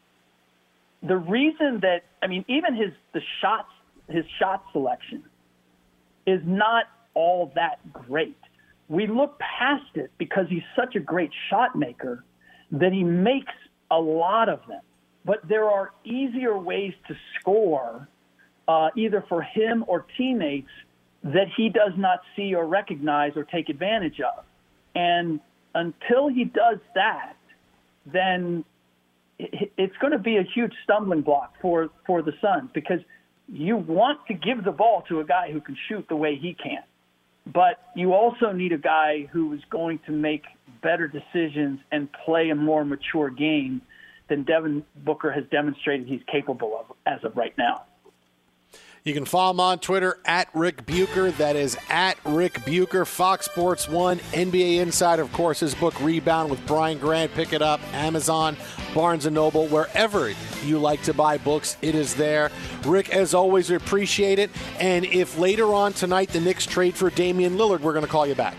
The reason that, I mean, even his the shots, his shot selection is not all that great. We look past it because he's such a great shot maker that he makes a lot of them. But there are easier ways to score, Uh, either for him or teammates, that he does not see or recognize or take advantage of. And until he does that, then it, it's going to be a huge stumbling block for, for the Suns, because you want to give the ball to a guy who can shoot the way he can. But you also need a guy who is going to make better decisions and play a more mature game than Devin Booker has demonstrated he's capable of as of right now. You can follow him on Twitter at Rick Bucher. That is at Rick Bucher. Fox Sports one, N B A Insider, of course, his book Rebound with Brian Grant. Pick it up, Amazon, Barnes and Noble, wherever you like to buy books, it is there. Rick, as always, we appreciate it. And if later on tonight the Knicks trade for Damian Lillard, we're going to call you back.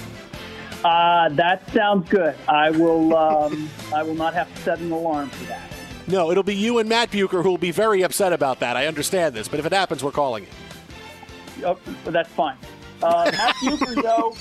Uh, that sounds good. I will. Um, I will not have to set an alarm for that. No, it'll be you and Matt Bucher who will be very upset about that. I understand this, but if it happens, we're calling you. Oh, that's fine. Uh, Matt Bucher, though.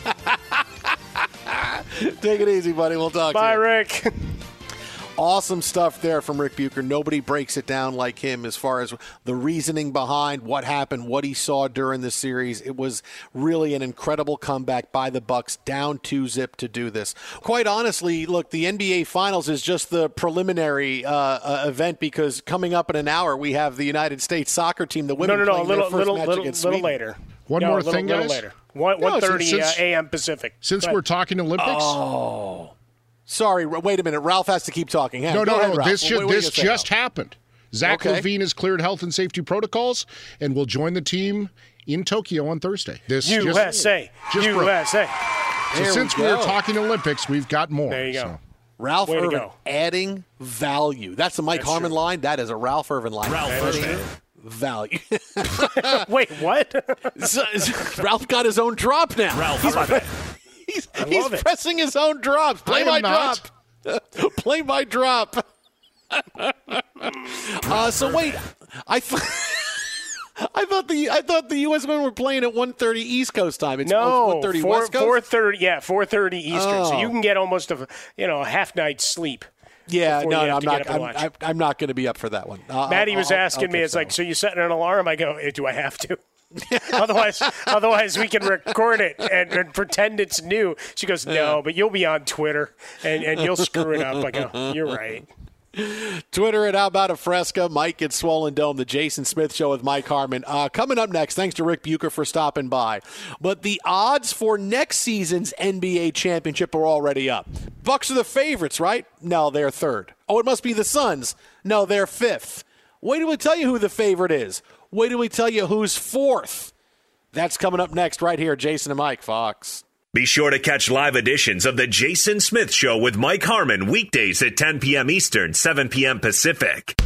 Take it easy, buddy. We'll talk Bye, to you. Bye, Rick. Awesome stuff there from Rick Bucher. Nobody breaks it down like him as far as the reasoning behind what happened, what he saw during the series. It was really an incredible comeback by the Bucks, down two zip to do this. Quite honestly, look, the N B A Finals is just the preliminary uh, uh, event, because coming up in an hour we have the United States soccer team, the women, no, no, no, playing a little, their first little, match little, against little Sweden. later. One no, more little, thing, little guys. Later. one No, thirty since- uh, a m Pacific. Since But- we're talking Olympics. Oh. Sorry, wait a minute. Ralph has to keep talking. Hang No, on. no, Go ahead, no. Ralph. This, What- ju- what are you this gonna say just now? happened. Zach Okay. Levine has cleared health and safety protocols and will join the team in Tokyo on Thursday. This U S A. Just, just broke. U S A. So There since we we are go. talking Olympics, we've got more. There you go. So. Ralph Way to Irvin go. adding value. That's the Mike That's Harmon true. line. That is a Ralph Irvin line. Ralph adding Irvin. value. Wait, what? So- Ralph got his own drop now. Ralph, he's, I love it. he's, I he's love it. pressing his own drops. Play I am my not. drop. Play my drop. uh, so wait, I thought. I thought the I thought the U S men were playing at one thirty East Coast time. It's No, one thirty four, West Coast. four thirty. Yeah, four thirty Eastern. So Oh. you can get almost a you know a half night's sleep. Yeah, before no, you no have I'm to not. get up and I'm, watch. I'm, I'm not going to be up for that one. Uh, Maddie I'll- was I'll- asking I'll me, catch it's that like, one. so you setting an alarm? I go, eh, do I have to? otherwise, otherwise we can record it and, and pretend it's new. She goes, no, but you'll be on Twitter and, and you'll screw it up. I go, you're right. Twitter at How About a Fresca. Mike at Swollen Dome, the Jason Smith Show with Mike Harmon. Uh, coming up next, thanks to Rick Bucher for stopping by. But the odds for next season's N B A championship are already up. Bucks are the favorites, right? No, they're third. Oh, it must be the Suns. No, they're fifth. Wait till we tell you who the favorite is. Wait till we tell you who's fourth. That's coming up next right here, Jason and Mike, Fox. Be sure to catch live editions of The Jason Smith Show with Mike Harmon weekdays at ten p.m. Eastern, seven p.m. Pacific.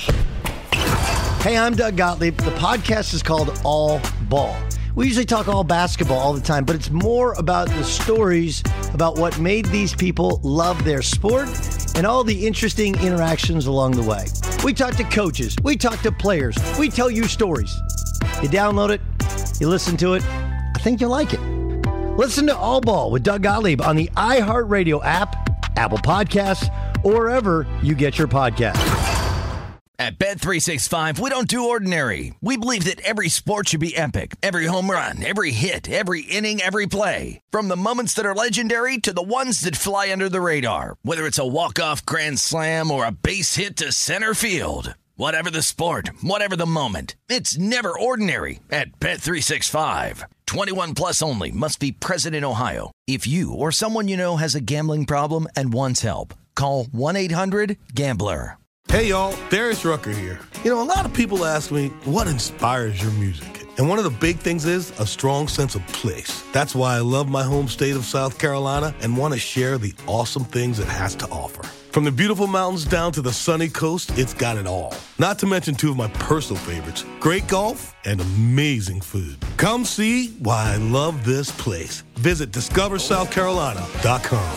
Hey, I'm Doug Gottlieb. The podcast is called All Ball. We usually talk all basketball all the time, but it's more about the stories about what made these people love their sport and all the interesting interactions along the way. We talk to coaches. We talk to players. We tell you stories. You download it. You listen to it. I think you'll like it. Listen to All Ball with Doug Gottlieb on the iHeartRadio app, Apple Podcasts, or wherever you get your podcasts. At Bet three sixty-five, we don't do ordinary. We believe that every sport should be epic. Every home run, every hit, every inning, every play. From the moments that are legendary to the ones that fly under the radar. Whether it's a walk-off grand slam or a base hit to center field. Whatever the sport, whatever the moment. It's never ordinary at Bet three sixty-five. twenty-one plus only. Must be present in Ohio. If you or someone you know has a gambling problem and wants help, call one eight hundred gambler. Hey, y'all, Darius Rucker here. You know, a lot of people ask me, what inspires your music? And one of the big things is a strong sense of place. That's why I love my home state of South Carolina and want to share the awesome things it has to offer. From the beautiful mountains down to the sunny coast, it's got it all. Not to mention two of my personal favorites, great golf and amazing food. Come see why I love this place. Visit discover south carolina dot com.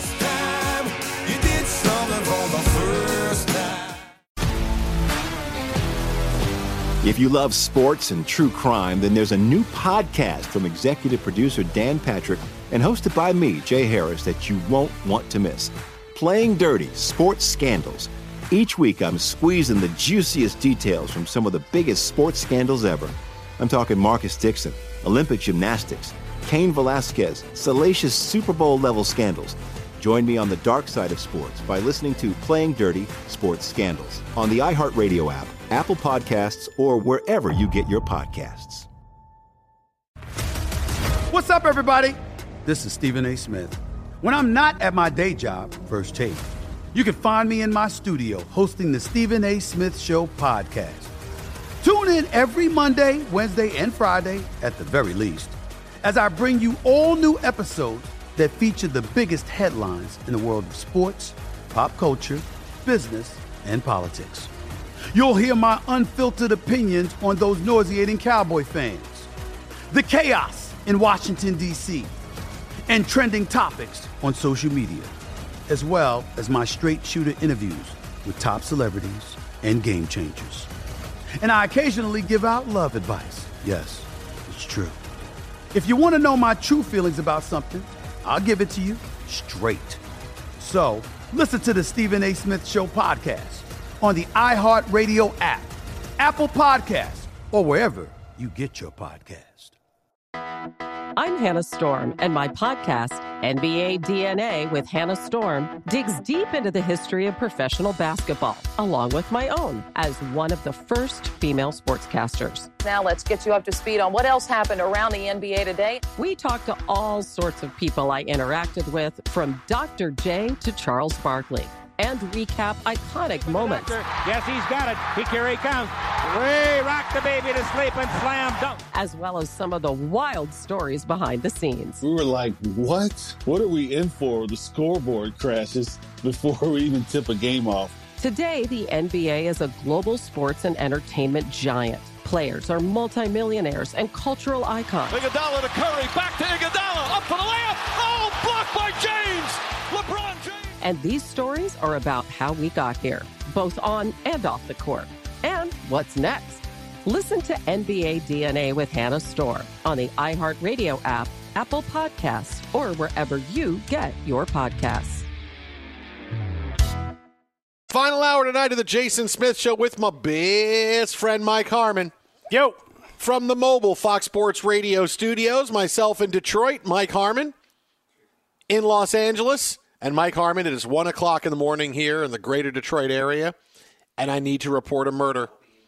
If you love sports and true crime, then there's a new podcast from executive producer Dan Patrick and hosted by me, Jay Harris, that you won't want to miss. Playing Dirty: Sports Scandals. Each week, I'm squeezing the juiciest details from some of the biggest sports scandals ever. I'm talking Marcus Dixon, Olympic gymnastics, Cain Velasquez, salacious Super Bowl-level scandals. Join me on the dark side of sports by listening to Playing Dirty: Sports Scandals on the iHeartRadio app, Apple Podcasts, or wherever you get your podcasts. What's up, everybody? This is Stephen A. Smith. When I'm not at my day job, First Take, you can find me in my studio hosting the Stephen A. Smith Show podcast. Tune in every Monday, Wednesday, and Friday, at the very least, as I bring you all new episodes that feature the biggest headlines in the world of sports, pop culture, business, and politics. You'll hear my unfiltered opinions on those nauseating Cowboy fans, the chaos in Washington, D C, and trending topics on social media, as well as my straight shooter interviews with top celebrities and game changers. And I occasionally give out love advice. Yes, it's true. If you want to know my true feelings about something, I'll give it to you straight. So listen to the Stephen A. Smith Show podcast on the iHeartRadio app, Apple Podcasts, or wherever you get your podcast. I'm Hannah Storm, and my podcast, N B A D N A with Hannah Storm, digs deep into the history of professional basketball, along with my own, as one of the first female sportscasters. Now let's get you up to speed on what else happened around the N B A today. We talk to all sorts of people I interacted with, from Doctor J to Charles Barkley, and recap iconic moments. Yes, he's got it. He, here he comes. Way rock the baby to sleep and slam dunk. As well as some of the wild stories behind the scenes. We were like, what? What are we in for? The scoreboard crashes before we even tip a game off. Today, the N B A is a global sports and entertainment giant. Players are multimillionaires and cultural icons. Iguodala to Curry, back to Iguodala, up for the layup. Oh, blocked by James. LeBron James. And these stories are about how we got here, both on and off the court. And what's next? Listen to N B A D N A with Hannah Storm on the iHeartRadio app, Apple Podcasts, or wherever you get your podcasts. Final hour tonight of the Jason Smith Show with my best friend Mike Harmon. Yo. From the mobile Fox Sports Radio studios, myself in Detroit, Mike Harmon in Los Angeles. And Mike Harmon, it is one o'clock in the morning here in the greater Detroit area, and I need to report a murder.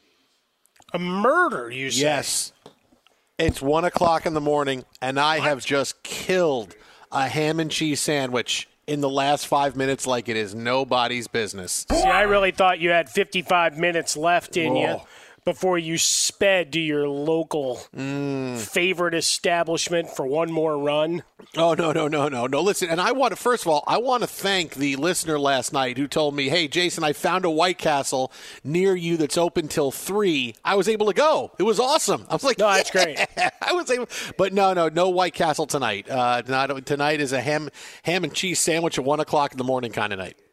A murder, you say? Yes. It's one o'clock in the morning, and I what? have just killed a ham and cheese sandwich in the last five minutes like it is nobody's business. See, I really thought you had fifty-five minutes left in Whoa. you before you sped to your local mm. favorite establishment for one more run. Oh, no, no, no, no, no. Listen, and I want to, first of all, I want to thank the listener last night who told me, hey, Jason, I found a White Castle near you that's open till three. I was able to go. It was awesome. I was like, no, that's yeah. great. I was able, but no, no, no White Castle tonight. Uh, not, tonight is a ham, ham and cheese sandwich at one o'clock in the morning kind of night.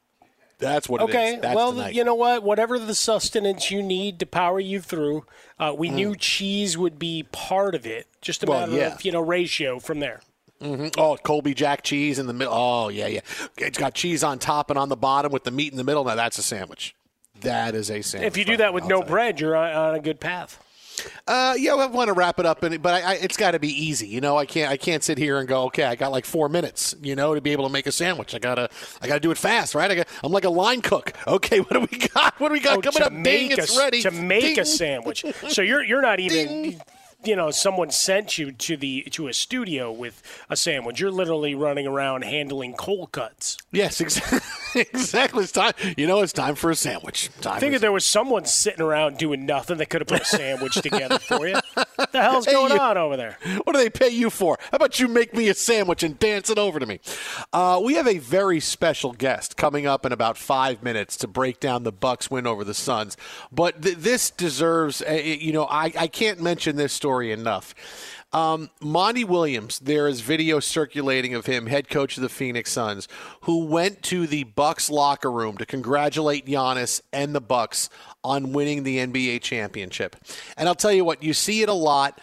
That's what okay. it is. That's well, tonight. You know what? Whatever the sustenance you need to power you through, uh, we mm. knew cheese would be part of it. Just a well, matter yeah. of, you know, ratio from there. Mm-hmm. Oh, Colby Jack cheese in the middle. Oh, yeah, yeah. It's got cheese on top and on the bottom with the meat in the middle. Now, that's a sandwich. That is a sandwich. If you do that with no bread, you're on, on a good path. Uh, yeah, I want to wrap it up, but I, I, it's got to be easy. You know, I can't, I can't sit here and go, okay, I got like four minutes, you know, to be able to make a sandwich. I gotta, I gotta do it fast, right? I got, I'm like a line cook. Okay, what do we got? What do we got oh, coming up? Ding, a, it's ready to make Ding. a sandwich. So you're, you're not even. Ding. You know, someone sent you to the to a studio with a sandwich. You're literally running around handling cold cuts. Yes, exactly. exactly. It's time. You know, it's time for a sandwich. Time I figured there was someone sitting around doing nothing that could have put a sandwich together for you. What the hell's going hey, you, on over there? What do they pay you for? How about you make me a sandwich and dance it over to me? Uh, we have a very special guest coming up in about five minutes to break down the Bucks win over the Suns. But th- this deserves, uh, you know, I, I can't mention this story enough. Um, Monty Williams, there is video circulating of him, head coach of the Phoenix Suns, who went to the Bucks locker room to congratulate Giannis and the Bucks on winning the N B A championship. And I'll tell you what, you see it a lot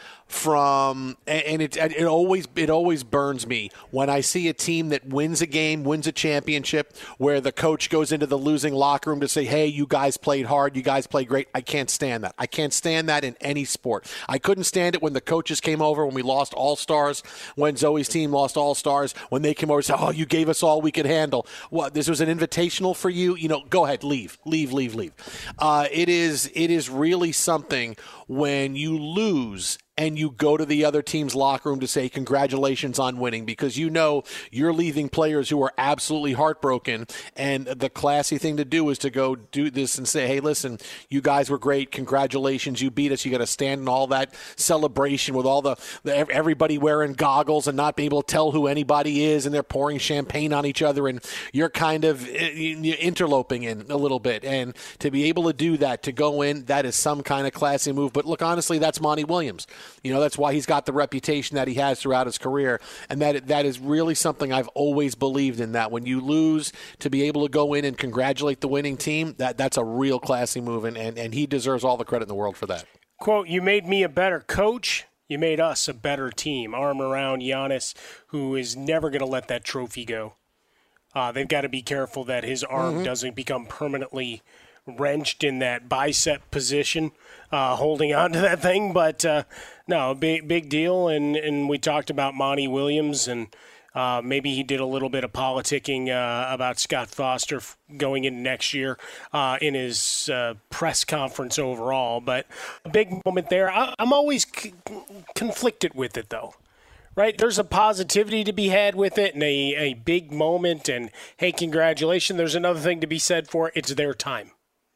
from, and it it always it always burns me when I see a team that wins a game, wins a championship, where the coach goes into the losing locker room to say, hey, you guys played hard, you guys played great. I can't stand that. I can't stand that in any sport. I couldn't stand it when the coaches came over, when we lost all-stars, when Zoe's team lost all-stars, when they came over and said, oh, you gave us all we could handle. What, this was an invitational for you? You know, go ahead, leave, leave, leave, leave. Uh, it is it is really something when you lose and you go to the other team's locker room to say congratulations on winning, because you know you're leaving players who are absolutely heartbroken, and the classy thing to do is to go do this and say, hey, listen, you guys were great, congratulations, you beat us. You got to stand in all that celebration with all the, the everybody wearing goggles and not being able to tell who anybody is, and they're pouring champagne on each other, and you're kind of interloping in a little bit. And to be able to do that, to go in, that is some kind of classy move. But look, honestly, that's Monty Williams. You know, that's why he's got the reputation that he has throughout his career. And that that is really something I've always believed in, that when you lose, to be able to go in and congratulate the winning team, that that's a real classy move. And, and, and he deserves all the credit in the world for that. Quote, you made me a better coach. You made us a better team. Arm around Giannis, who is never going to let that trophy go. Uh, they've got to be careful that his arm mm-hmm. doesn't become permanently wrenched in that bicep position, uh, holding on to that thing. But uh, no, big big deal. And, and we talked about Monty Williams, and uh, maybe he did a little bit of politicking uh, about Scott Foster going into next year uh, in his uh, press conference overall. But a big moment there. I, I'm always c- conflicted with it, though. Right, there's a positivity to be had with it and a, a big moment and, hey, congratulations. There's another thing to be said for it. It's their time.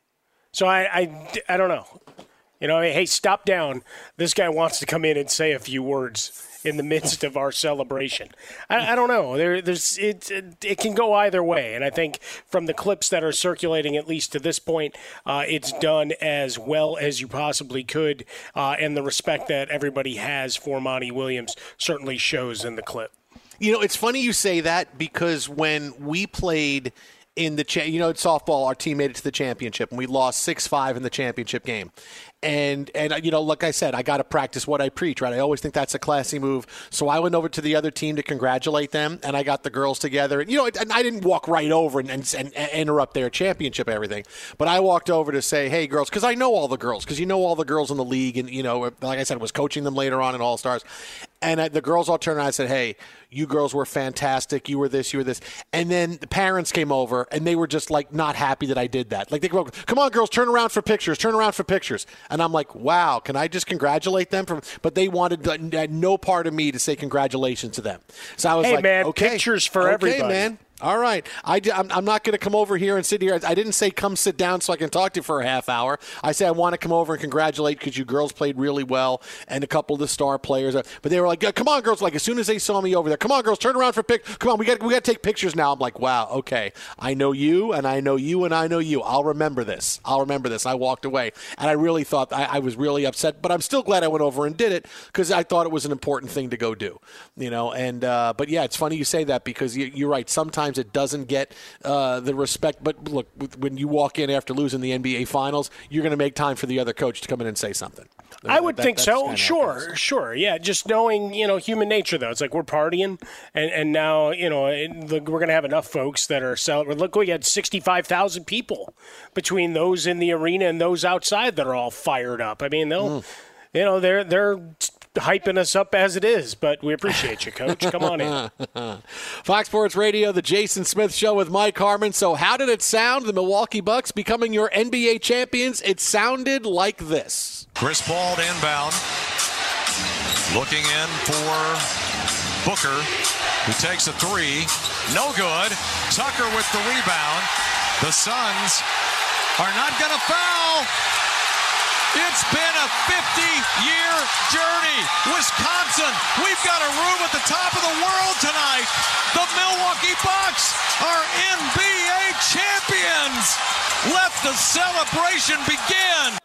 So I, I, I don't know. You know, hey, stop down. This guy wants to come in and say a few words in the midst of our celebration. I, I don't know. There, there's it, it. It can go either way, and I think from the clips that are circulating, at least to this point, uh, it's done as well as you possibly could, uh, and the respect that everybody has for Monty Williams certainly shows in the clip. You know, it's funny you say that because when we played in the, cha- you know, it's softball, our team made it to the championship, and we lost six five in the championship game. And, and you know, like I said, I got to practice what I preach, right? I always think that's a classy move. So I went over to the other team to congratulate them, and I got the girls together. And, you know, and I didn't walk right over and, and, and interrupt their championship and everything. But I walked over to say, hey, girls, because I know all the girls, because you know all the girls in the league. And, you know, like I said, I was coaching them later on in All-Stars. And I, the girls all turned around and said, hey, you girls were fantastic. You were this, you were this. And then the parents came over, and they were just, like, not happy that I did that. Like, they go, come on, girls, turn around for pictures. Turn around for pictures. And I'm like, wow, can I just congratulate them? For, but they wanted uh, no part of me to say congratulations to them. So I was hey, like, man, okay. pictures for okay, everybody. man. All right. I, I'm, I'm not going to come over here and sit here. I didn't say come sit down so I can talk to you for a half hour. I said I want to come over and congratulate because you girls played really well and a couple of the star players. But they were like, come on, girls. Like, as soon as they saw me over there, come on, girls, turn around for a pic. Come on, we got we got to take pictures now. I'm like, wow, okay. I know you, and I know you, and I know you. I'll remember this. I'll remember this. I walked away, and I really thought I, I was really upset. But I'm still glad I went over and did it because I thought it was an important thing to go do. You know, and uh, but, yeah, it's funny you say that because you, you're right. Sometimes it doesn't get Uh, the respect, but look, when you walk in after losing the N B A Finals, you're going to make time for the other coach to come in and say something. I would that, think so. Kind of Sure, sure. Yeah, just knowing, you know, human nature, though. It's like we're partying, and, and now, you know, it, we're going to have enough folks that are celebrating. Look, we had sixty-five thousand people between those in the arena and those outside that are all fired up. I mean, they'll, mm. you know, they're they're hyping us up as it is, but we appreciate you, Coach. Come on in. Fox Sports Radio, the Jason Smith Show with Mike Harmon. So how did it sound, the Milwaukee Bucks becoming your N B A champions? It sounded like this. Chris Paul to inbound. Looking in for Booker, who takes a three. No good. Tucker with the rebound. The Suns are not going to foul. It's been a fifty-year journey. Wisconsin, we've got a room at the top of the world tonight. The Milwaukee Bucks are N B A champions. Let the celebration begin.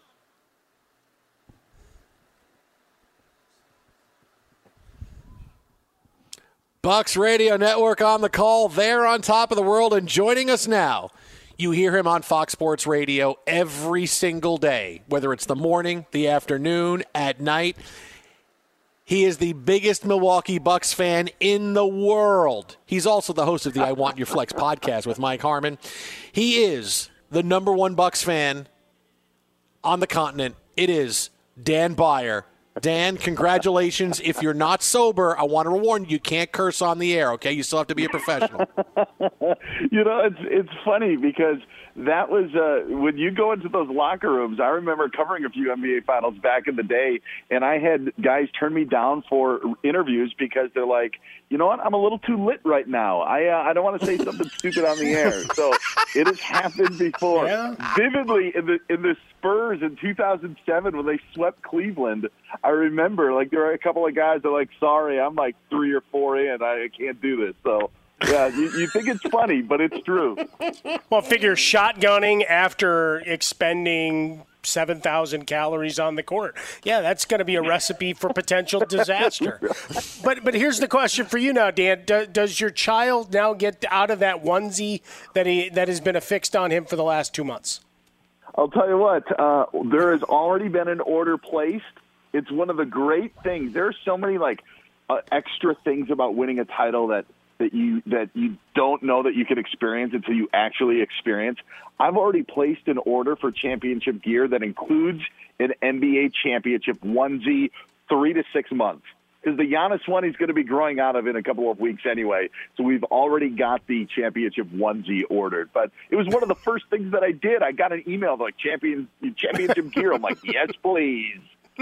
Bucks Radio Network on the call. They're on top of the world, and joining us now, you hear him on Fox Sports Radio every single day, whether it's the morning, the afternoon, at night. He is the biggest Milwaukee Bucks fan in the world. He's also the host of the I Want Your Flex podcast with Mike Harmon. He is the number one Bucks fan on the continent. It is Dan Beyer. Dan, congratulations. If you're not sober, I want to warn you, you can't curse on the air, okay? You still have to be a professional. You know, it's it's funny because that was uh, when you go into those locker rooms. I remember covering a few N B A finals back in the day, and I had guys turn me down for interviews because they're like, you know what, I'm a little too lit right now. I uh, I don't want to say something stupid on the air. So it has happened before. Yeah. Vividly in the in the Spurs in two thousand seven when they swept Cleveland, I remember like there were a couple of guys that were like, sorry, I'm like three or four in. I can't do this. So. Yeah, you, you think it's funny, but it's true. Well, figure shotgunning after expending seven thousand calories on the court. Yeah, that's going to be a recipe for potential disaster. But but here's the question for you now, Dan. Do, does your child now get out of that onesie that he that has been affixed on him for the last two months? I'll tell you what, uh, there has already been an order placed. It's one of the great things. There are so many, like, uh, extra things about winning a title that that you that you don't know that you can experience until you actually experience. I've already placed an order for championship gear that includes an N B A championship onesie, three to six months. Because the Giannis one he's going to be growing out of in a couple of weeks anyway. So we've already got the championship onesie ordered. But it was one of the first things that I did. I got an email like champion championship gear. I'm like, yes, please.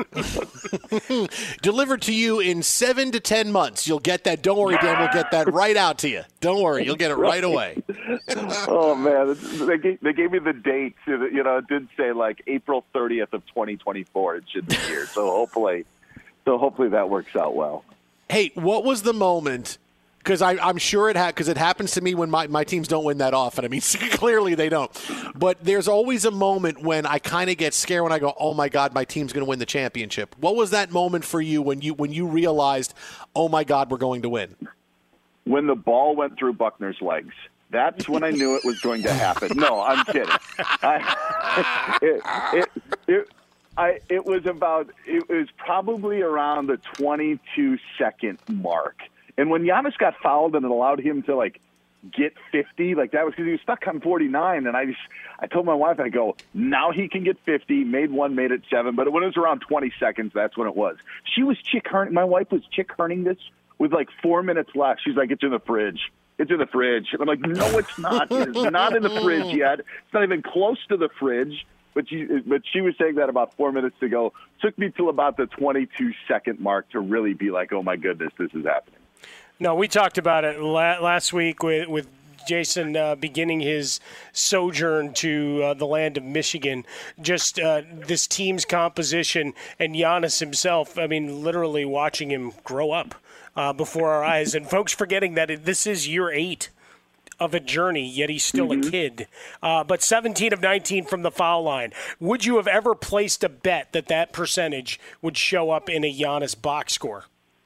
Delivered to you in seven to ten months. You'll get that. Don't worry, Dan. We'll get that right out to you. Don't worry. You'll get it right away. Oh, man. They gave, they gave me the date. You know, it did say like April thirtieth of twenty twenty-four. It should be here. So hopefully, so hopefully that works out well. Hey, what was the moment? Because I'm sure it ha- cause it happens to me when my, my teams don't win that often. I mean, clearly they don't. But there's always a moment when I kind of get scared when I go, oh, my God, my team's going to win the championship. What was that moment for you when you when you realized, oh, my God, we're going to win? When the ball went through Buckner's legs. That's when I knew it was going to happen. No, I'm kidding. I, it, it, it, I, it was about – it was probably around the twenty-two second mark. And when Giannis got fouled and it allowed him to, like, get fifty, like, that was because he was stuck on forty-nine. And I just, I told my wife, I go, now he can get fifty, made one, made it seven. But when it was around twenty seconds, that's when it was. She was chick herning, my wife was chick herning this with, like, four minutes left. She's like, it's in the fridge. It's in the fridge. And I'm like, no, it's not. It's not in the fridge yet. It's not even close to the fridge. But she, but she was saying that about four minutes to go. Took me till about the twenty-two second mark to really be like, oh, my goodness, this is happening. No, we talked about it la- last week with, with Jason uh, beginning his sojourn to uh, the land of Michigan. Just uh, this team's composition and Giannis himself, I mean, literally watching him grow up uh, before our eyes. And folks forgetting that it, this is year eight of a journey, yet he's still mm-hmm. a kid. Uh, but seventeen of nineteen from the foul line. Would you have ever placed a bet that that percentage would show up in a Giannis box score?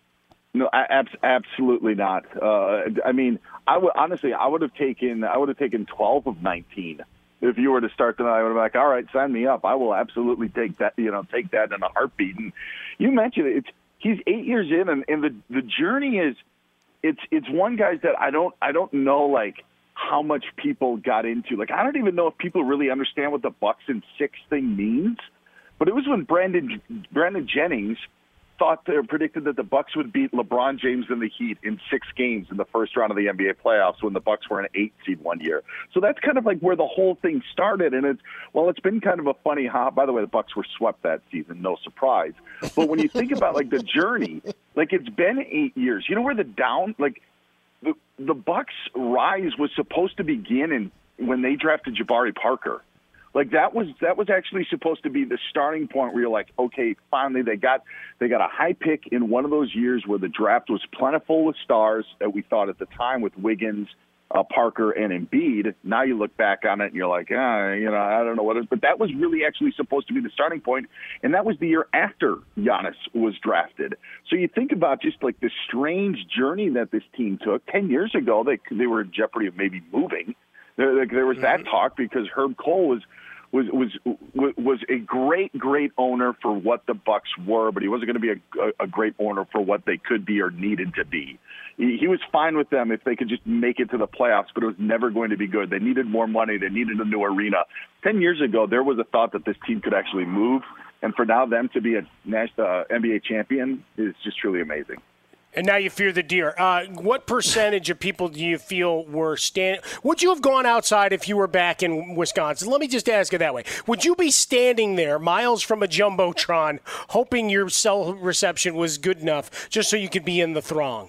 No, ab- absolutely not. Uh, I mean, I would honestly, I would have taken, I would have taken twelve of nineteen. If you were to start tonight, I would have been like, all right, sign me up. I will absolutely take that. You know, take that in a heartbeat. And you mentioned it. It's, he's eight years in, and, and the the journey is, it's it's one guy that I don't I don't know like how much people got into. Like I don't even know if people really understand what the Bucks in six thing means. But it was when Brandon Brandon Jennings thought or predicted that the Bucks would beat LeBron James and the Heat in six games in the first round of the N B A playoffs when the Bucks were an eight seed one year. So that's kind of like where the whole thing started. And it's, well, it's been kind of a funny hop. By the way, the Bucks were swept that season, no surprise. But when you think about like the journey, like it's been eight years. You know where the down, like the the Bucks' rise was supposed to begin in when they drafted Jabari Parker. Like that was that was actually supposed to be the starting point where you're like, okay, finally they got they got a high pick in one of those years where the draft was plentiful with stars that we thought at the time with Wiggins, uh, Parker, and Embiid. Now you look back on it and you're like, ah, you know, I don't know what it is. But that was really actually supposed to be the starting point, and that was the year after Giannis was drafted. So you think about just like the strange journey that this team took. Ten years ago, they they were in jeopardy of maybe moving. There, there was that talk because Herb Cole was. Was was was a great great owner for what the Bucks were, but he wasn't going to be a, a great owner for what they could be or needed to be. He, he was fine with them if they could just make it to the playoffs, but it was never going to be good. They needed more money. They needed a new arena. Ten years ago, there was a thought that this team could actually move, and for now them to be a national uh, N B A champion is just truly amazing. And now you fear the deer. Uh, what percentage of people do you feel were standing? Would you have gone outside if you were back in Wisconsin? Let me just ask it that way. Would you be standing there miles from a Jumbotron hoping your cell reception was good enough just so you could be in the throng?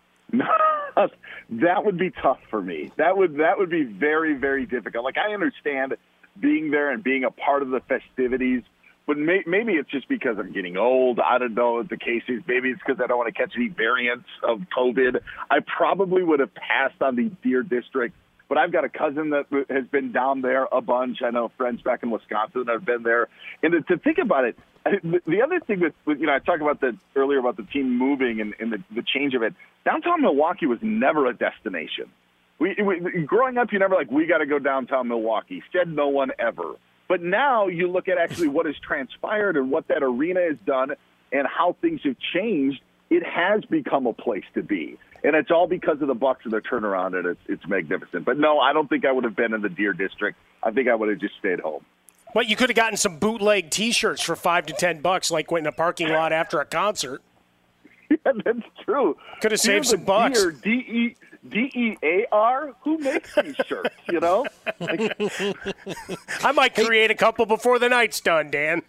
That would be tough for me. That would that would be very, very difficult. Like, I understand being there and being a part of the festivities, but may, maybe it's just because I'm getting old. I don't know what the case is. Maybe it's because I don't want to catch any variants of COVID. I probably would have passed on the Deer District, but I've got a cousin that has been down there a bunch. I know friends back in Wisconsin that have been there. And to, to think about it, the other thing with, you know, I talked about the earlier about the team moving and, and the, the change of it. Downtown Milwaukee was never a destination. We, we growing up, you never like, we got to go downtown Milwaukee. Said no one ever. But now you look at actually what has transpired and what that arena has done and how things have changed. it has become a place to be. And it's all because of the Bucks and their turnaround, and it's, it's magnificent. But no, I don't think I would have been in the Deer District. I think I would have just stayed home. Well, you could have gotten some bootleg T-shirts for five to ten bucks, like in a parking lot after a concert. Yeah, that's true. Could have saved some bucks. Deer, D E D E A R? Who makes these shirts, you know? Like, I might create a couple before the night's done, Dan.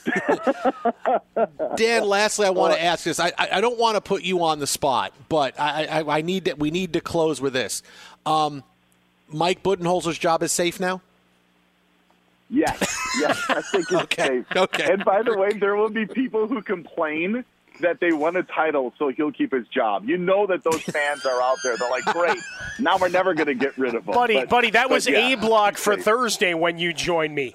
Dan, lastly, I want to ask this. I, I don't want to put you on the spot, but I, I, I need to, we need to close with this. Um, Mike Budenholzer's job is safe now? Yes, yes, I think it's okay. safe. Okay. And by the way, there will be people who complain that they won a title, so he'll keep his job. You know that those fans are out there. They're like, great, now we're never going to get rid of him. Buddy, but, buddy, that but was yeah, A-block for safe. Thursday when you joined me.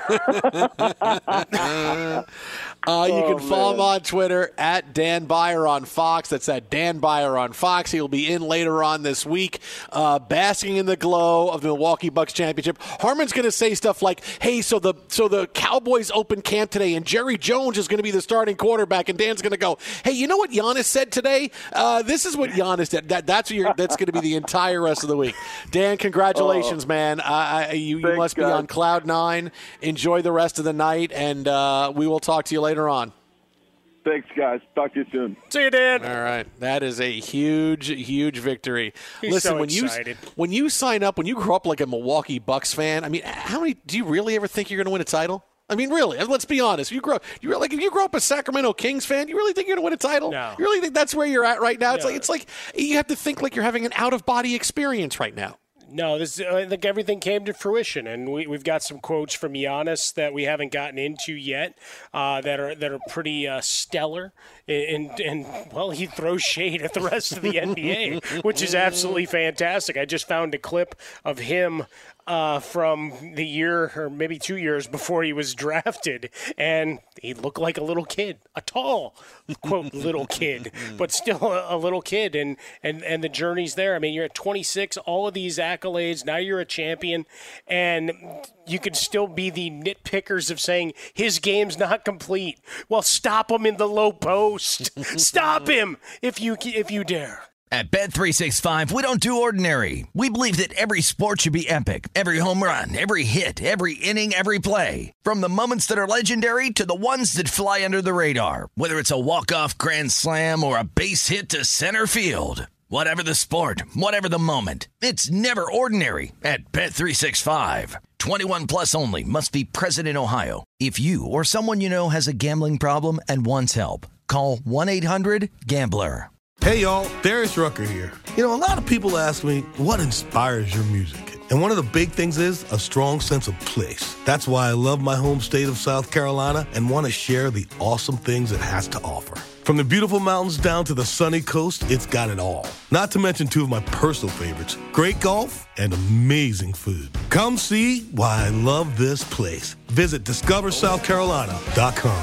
Uh, you Oh, can follow man. him on Twitter at Dan Byer on Fox. That's at Dan Byer on Fox. He'll be in later on this week, uh, basking in the glow of the Milwaukee Bucks championship. Harmon's going to say stuff like, "Hey, so the so the Cowboys open camp today, and Jerry Jones is going to be the starting quarterback." And Dan's going to go, "Hey, you know what Giannis said today? Uh, this is what Giannis did." That, that's what you're, that's going to be the entire rest of the week. Dan, congratulations, Oh. man. Uh, I, you you Thanks, must be guys. on cloud nine. Enjoy the rest of the night, and uh, we will talk to you later on. Thanks, guys. Talk to you soon. See you, Dan. All right, that is a huge, huge victory. He's Listen, so when excited. you when you sign up, when you grow up like a Milwaukee Bucks fan, I mean, how many do you really ever think you're going to win a title? I mean, really, let's be honest. You grow, you like if you grow up a Sacramento Kings fan, you really think you're going to win a title? No. You really think that's where you're at right now? It's No. like it's like you have to think like you're having an out of body experience right now. No, this I think everything came to fruition, and we, we've got some quotes from Giannis that we haven't gotten into yet uh, that are that are pretty uh, stellar. And, and well, he throws shade at the rest of the N B A, which is absolutely fantastic. I just found a clip of him uh, from the year or maybe two years before he was drafted, and he looked like a little kid, a tall, quote, little kid, but still a, a little kid. And, and, and the journey's there. I mean, you're at twenty-six, all of these accolades. Now you're a champion, and you could still be the nitpickers of saying his game's not complete. Well, stop him in the low post. Stop him if you if you dare. At Bet three sixty-five, we don't do ordinary. We believe that every sport should be epic. Every home run, every hit, every inning, every play. From the moments that are legendary to the ones that fly under the radar. Whether it's a walk-off grand slam or a base hit to center field. Whatever the sport, whatever the moment. It's never ordinary at Bet three sixty-five. twenty-one plus only. Must be present in Ohio. If you or someone you know has a gambling problem and wants help, call one eight hundred gambler. Hey, y'all, Darius Rucker here. You know, a lot of people ask me, what inspires your music? And one of the big things is a strong sense of place. That's why I love my home state of South Carolina and want to share the awesome things it has to offer. From the beautiful mountains down to the sunny coast, it's got it all. Not to mention two of my personal favorites, great golf and amazing food. Come see why I love this place. Visit discover south carolina dot com.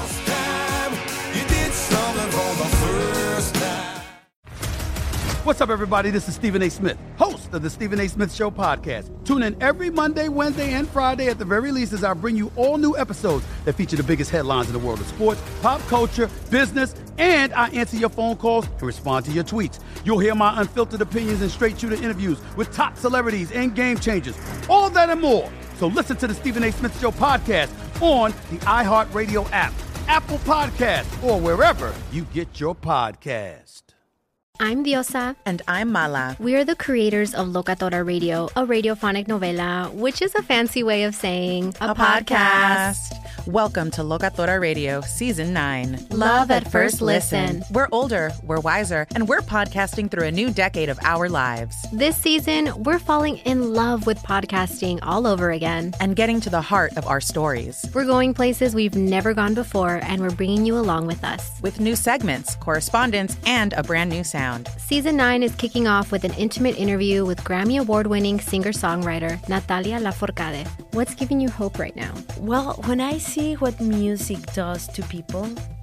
What's up, everybody? This is Stephen A. Smith, host of the Stephen A. Smith Show podcast. Tune in every Monday, Wednesday, and Friday at the very least as I bring you all new episodes that feature the biggest headlines in the world of sports, pop culture, business, and I answer your phone calls and respond to your tweets. You'll hear my unfiltered opinions and straight-shooter interviews with top celebrities and game changers. All that and more. So listen to the Stephen A. Smith Show podcast on the iHeartRadio app, Apple Podcasts, or wherever you get your podcast. I'm Diosa. And I'm Mala. We are the creators of Locatora Radio, a radiophonic novela, which is a fancy way of saying a, A podcast. Welcome to Locatora Radio, Season nine. Love at first listen. We're older, we're wiser, and we're podcasting through a new decade of our lives. This season, we're falling in love with podcasting all over again. And getting to the heart of our stories. We're going places we've never gone before, and we're bringing you along with us. With new segments, correspondence, and a brand new sound. Season nine is kicking off with an intimate interview with Grammy Award-winning singer-songwriter Natalia Lafourcade. What's giving you hope right now? Well, when I see what music does to people,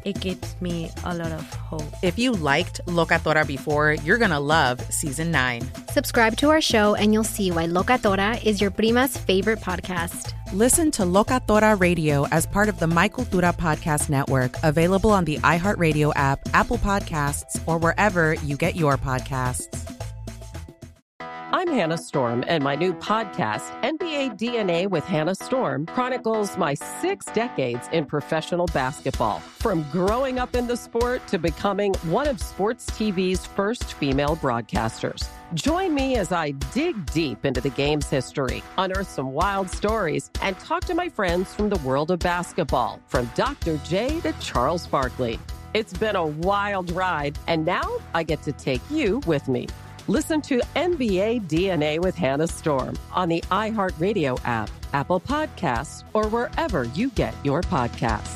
it gives me a lot of hope. If you liked Locatora before, you're going to love season nine. Subscribe to our show and you'll see why Locatora is your prima's favorite podcast. Listen to Locatora Radio as part of the My Cultura Podcast Network, available on the iHeartRadio app, Apple Podcasts, or wherever you get your podcasts. I'm Hannah Storm, and my new podcast, N B A D N A with Hannah Storm, chronicles my six decades in professional basketball. From growing up in the sport to becoming one of sports T V's first female broadcasters. Join me as I dig deep into the game's history, unearth some wild stories, and talk to my friends from the world of basketball, from Doctor J to Charles Barkley. It's been a wild ride, and now I get to take you with me. Listen to N B A D N A with Hannah Storm on the iHeartRadio app, Apple Podcasts, or wherever you get your podcasts.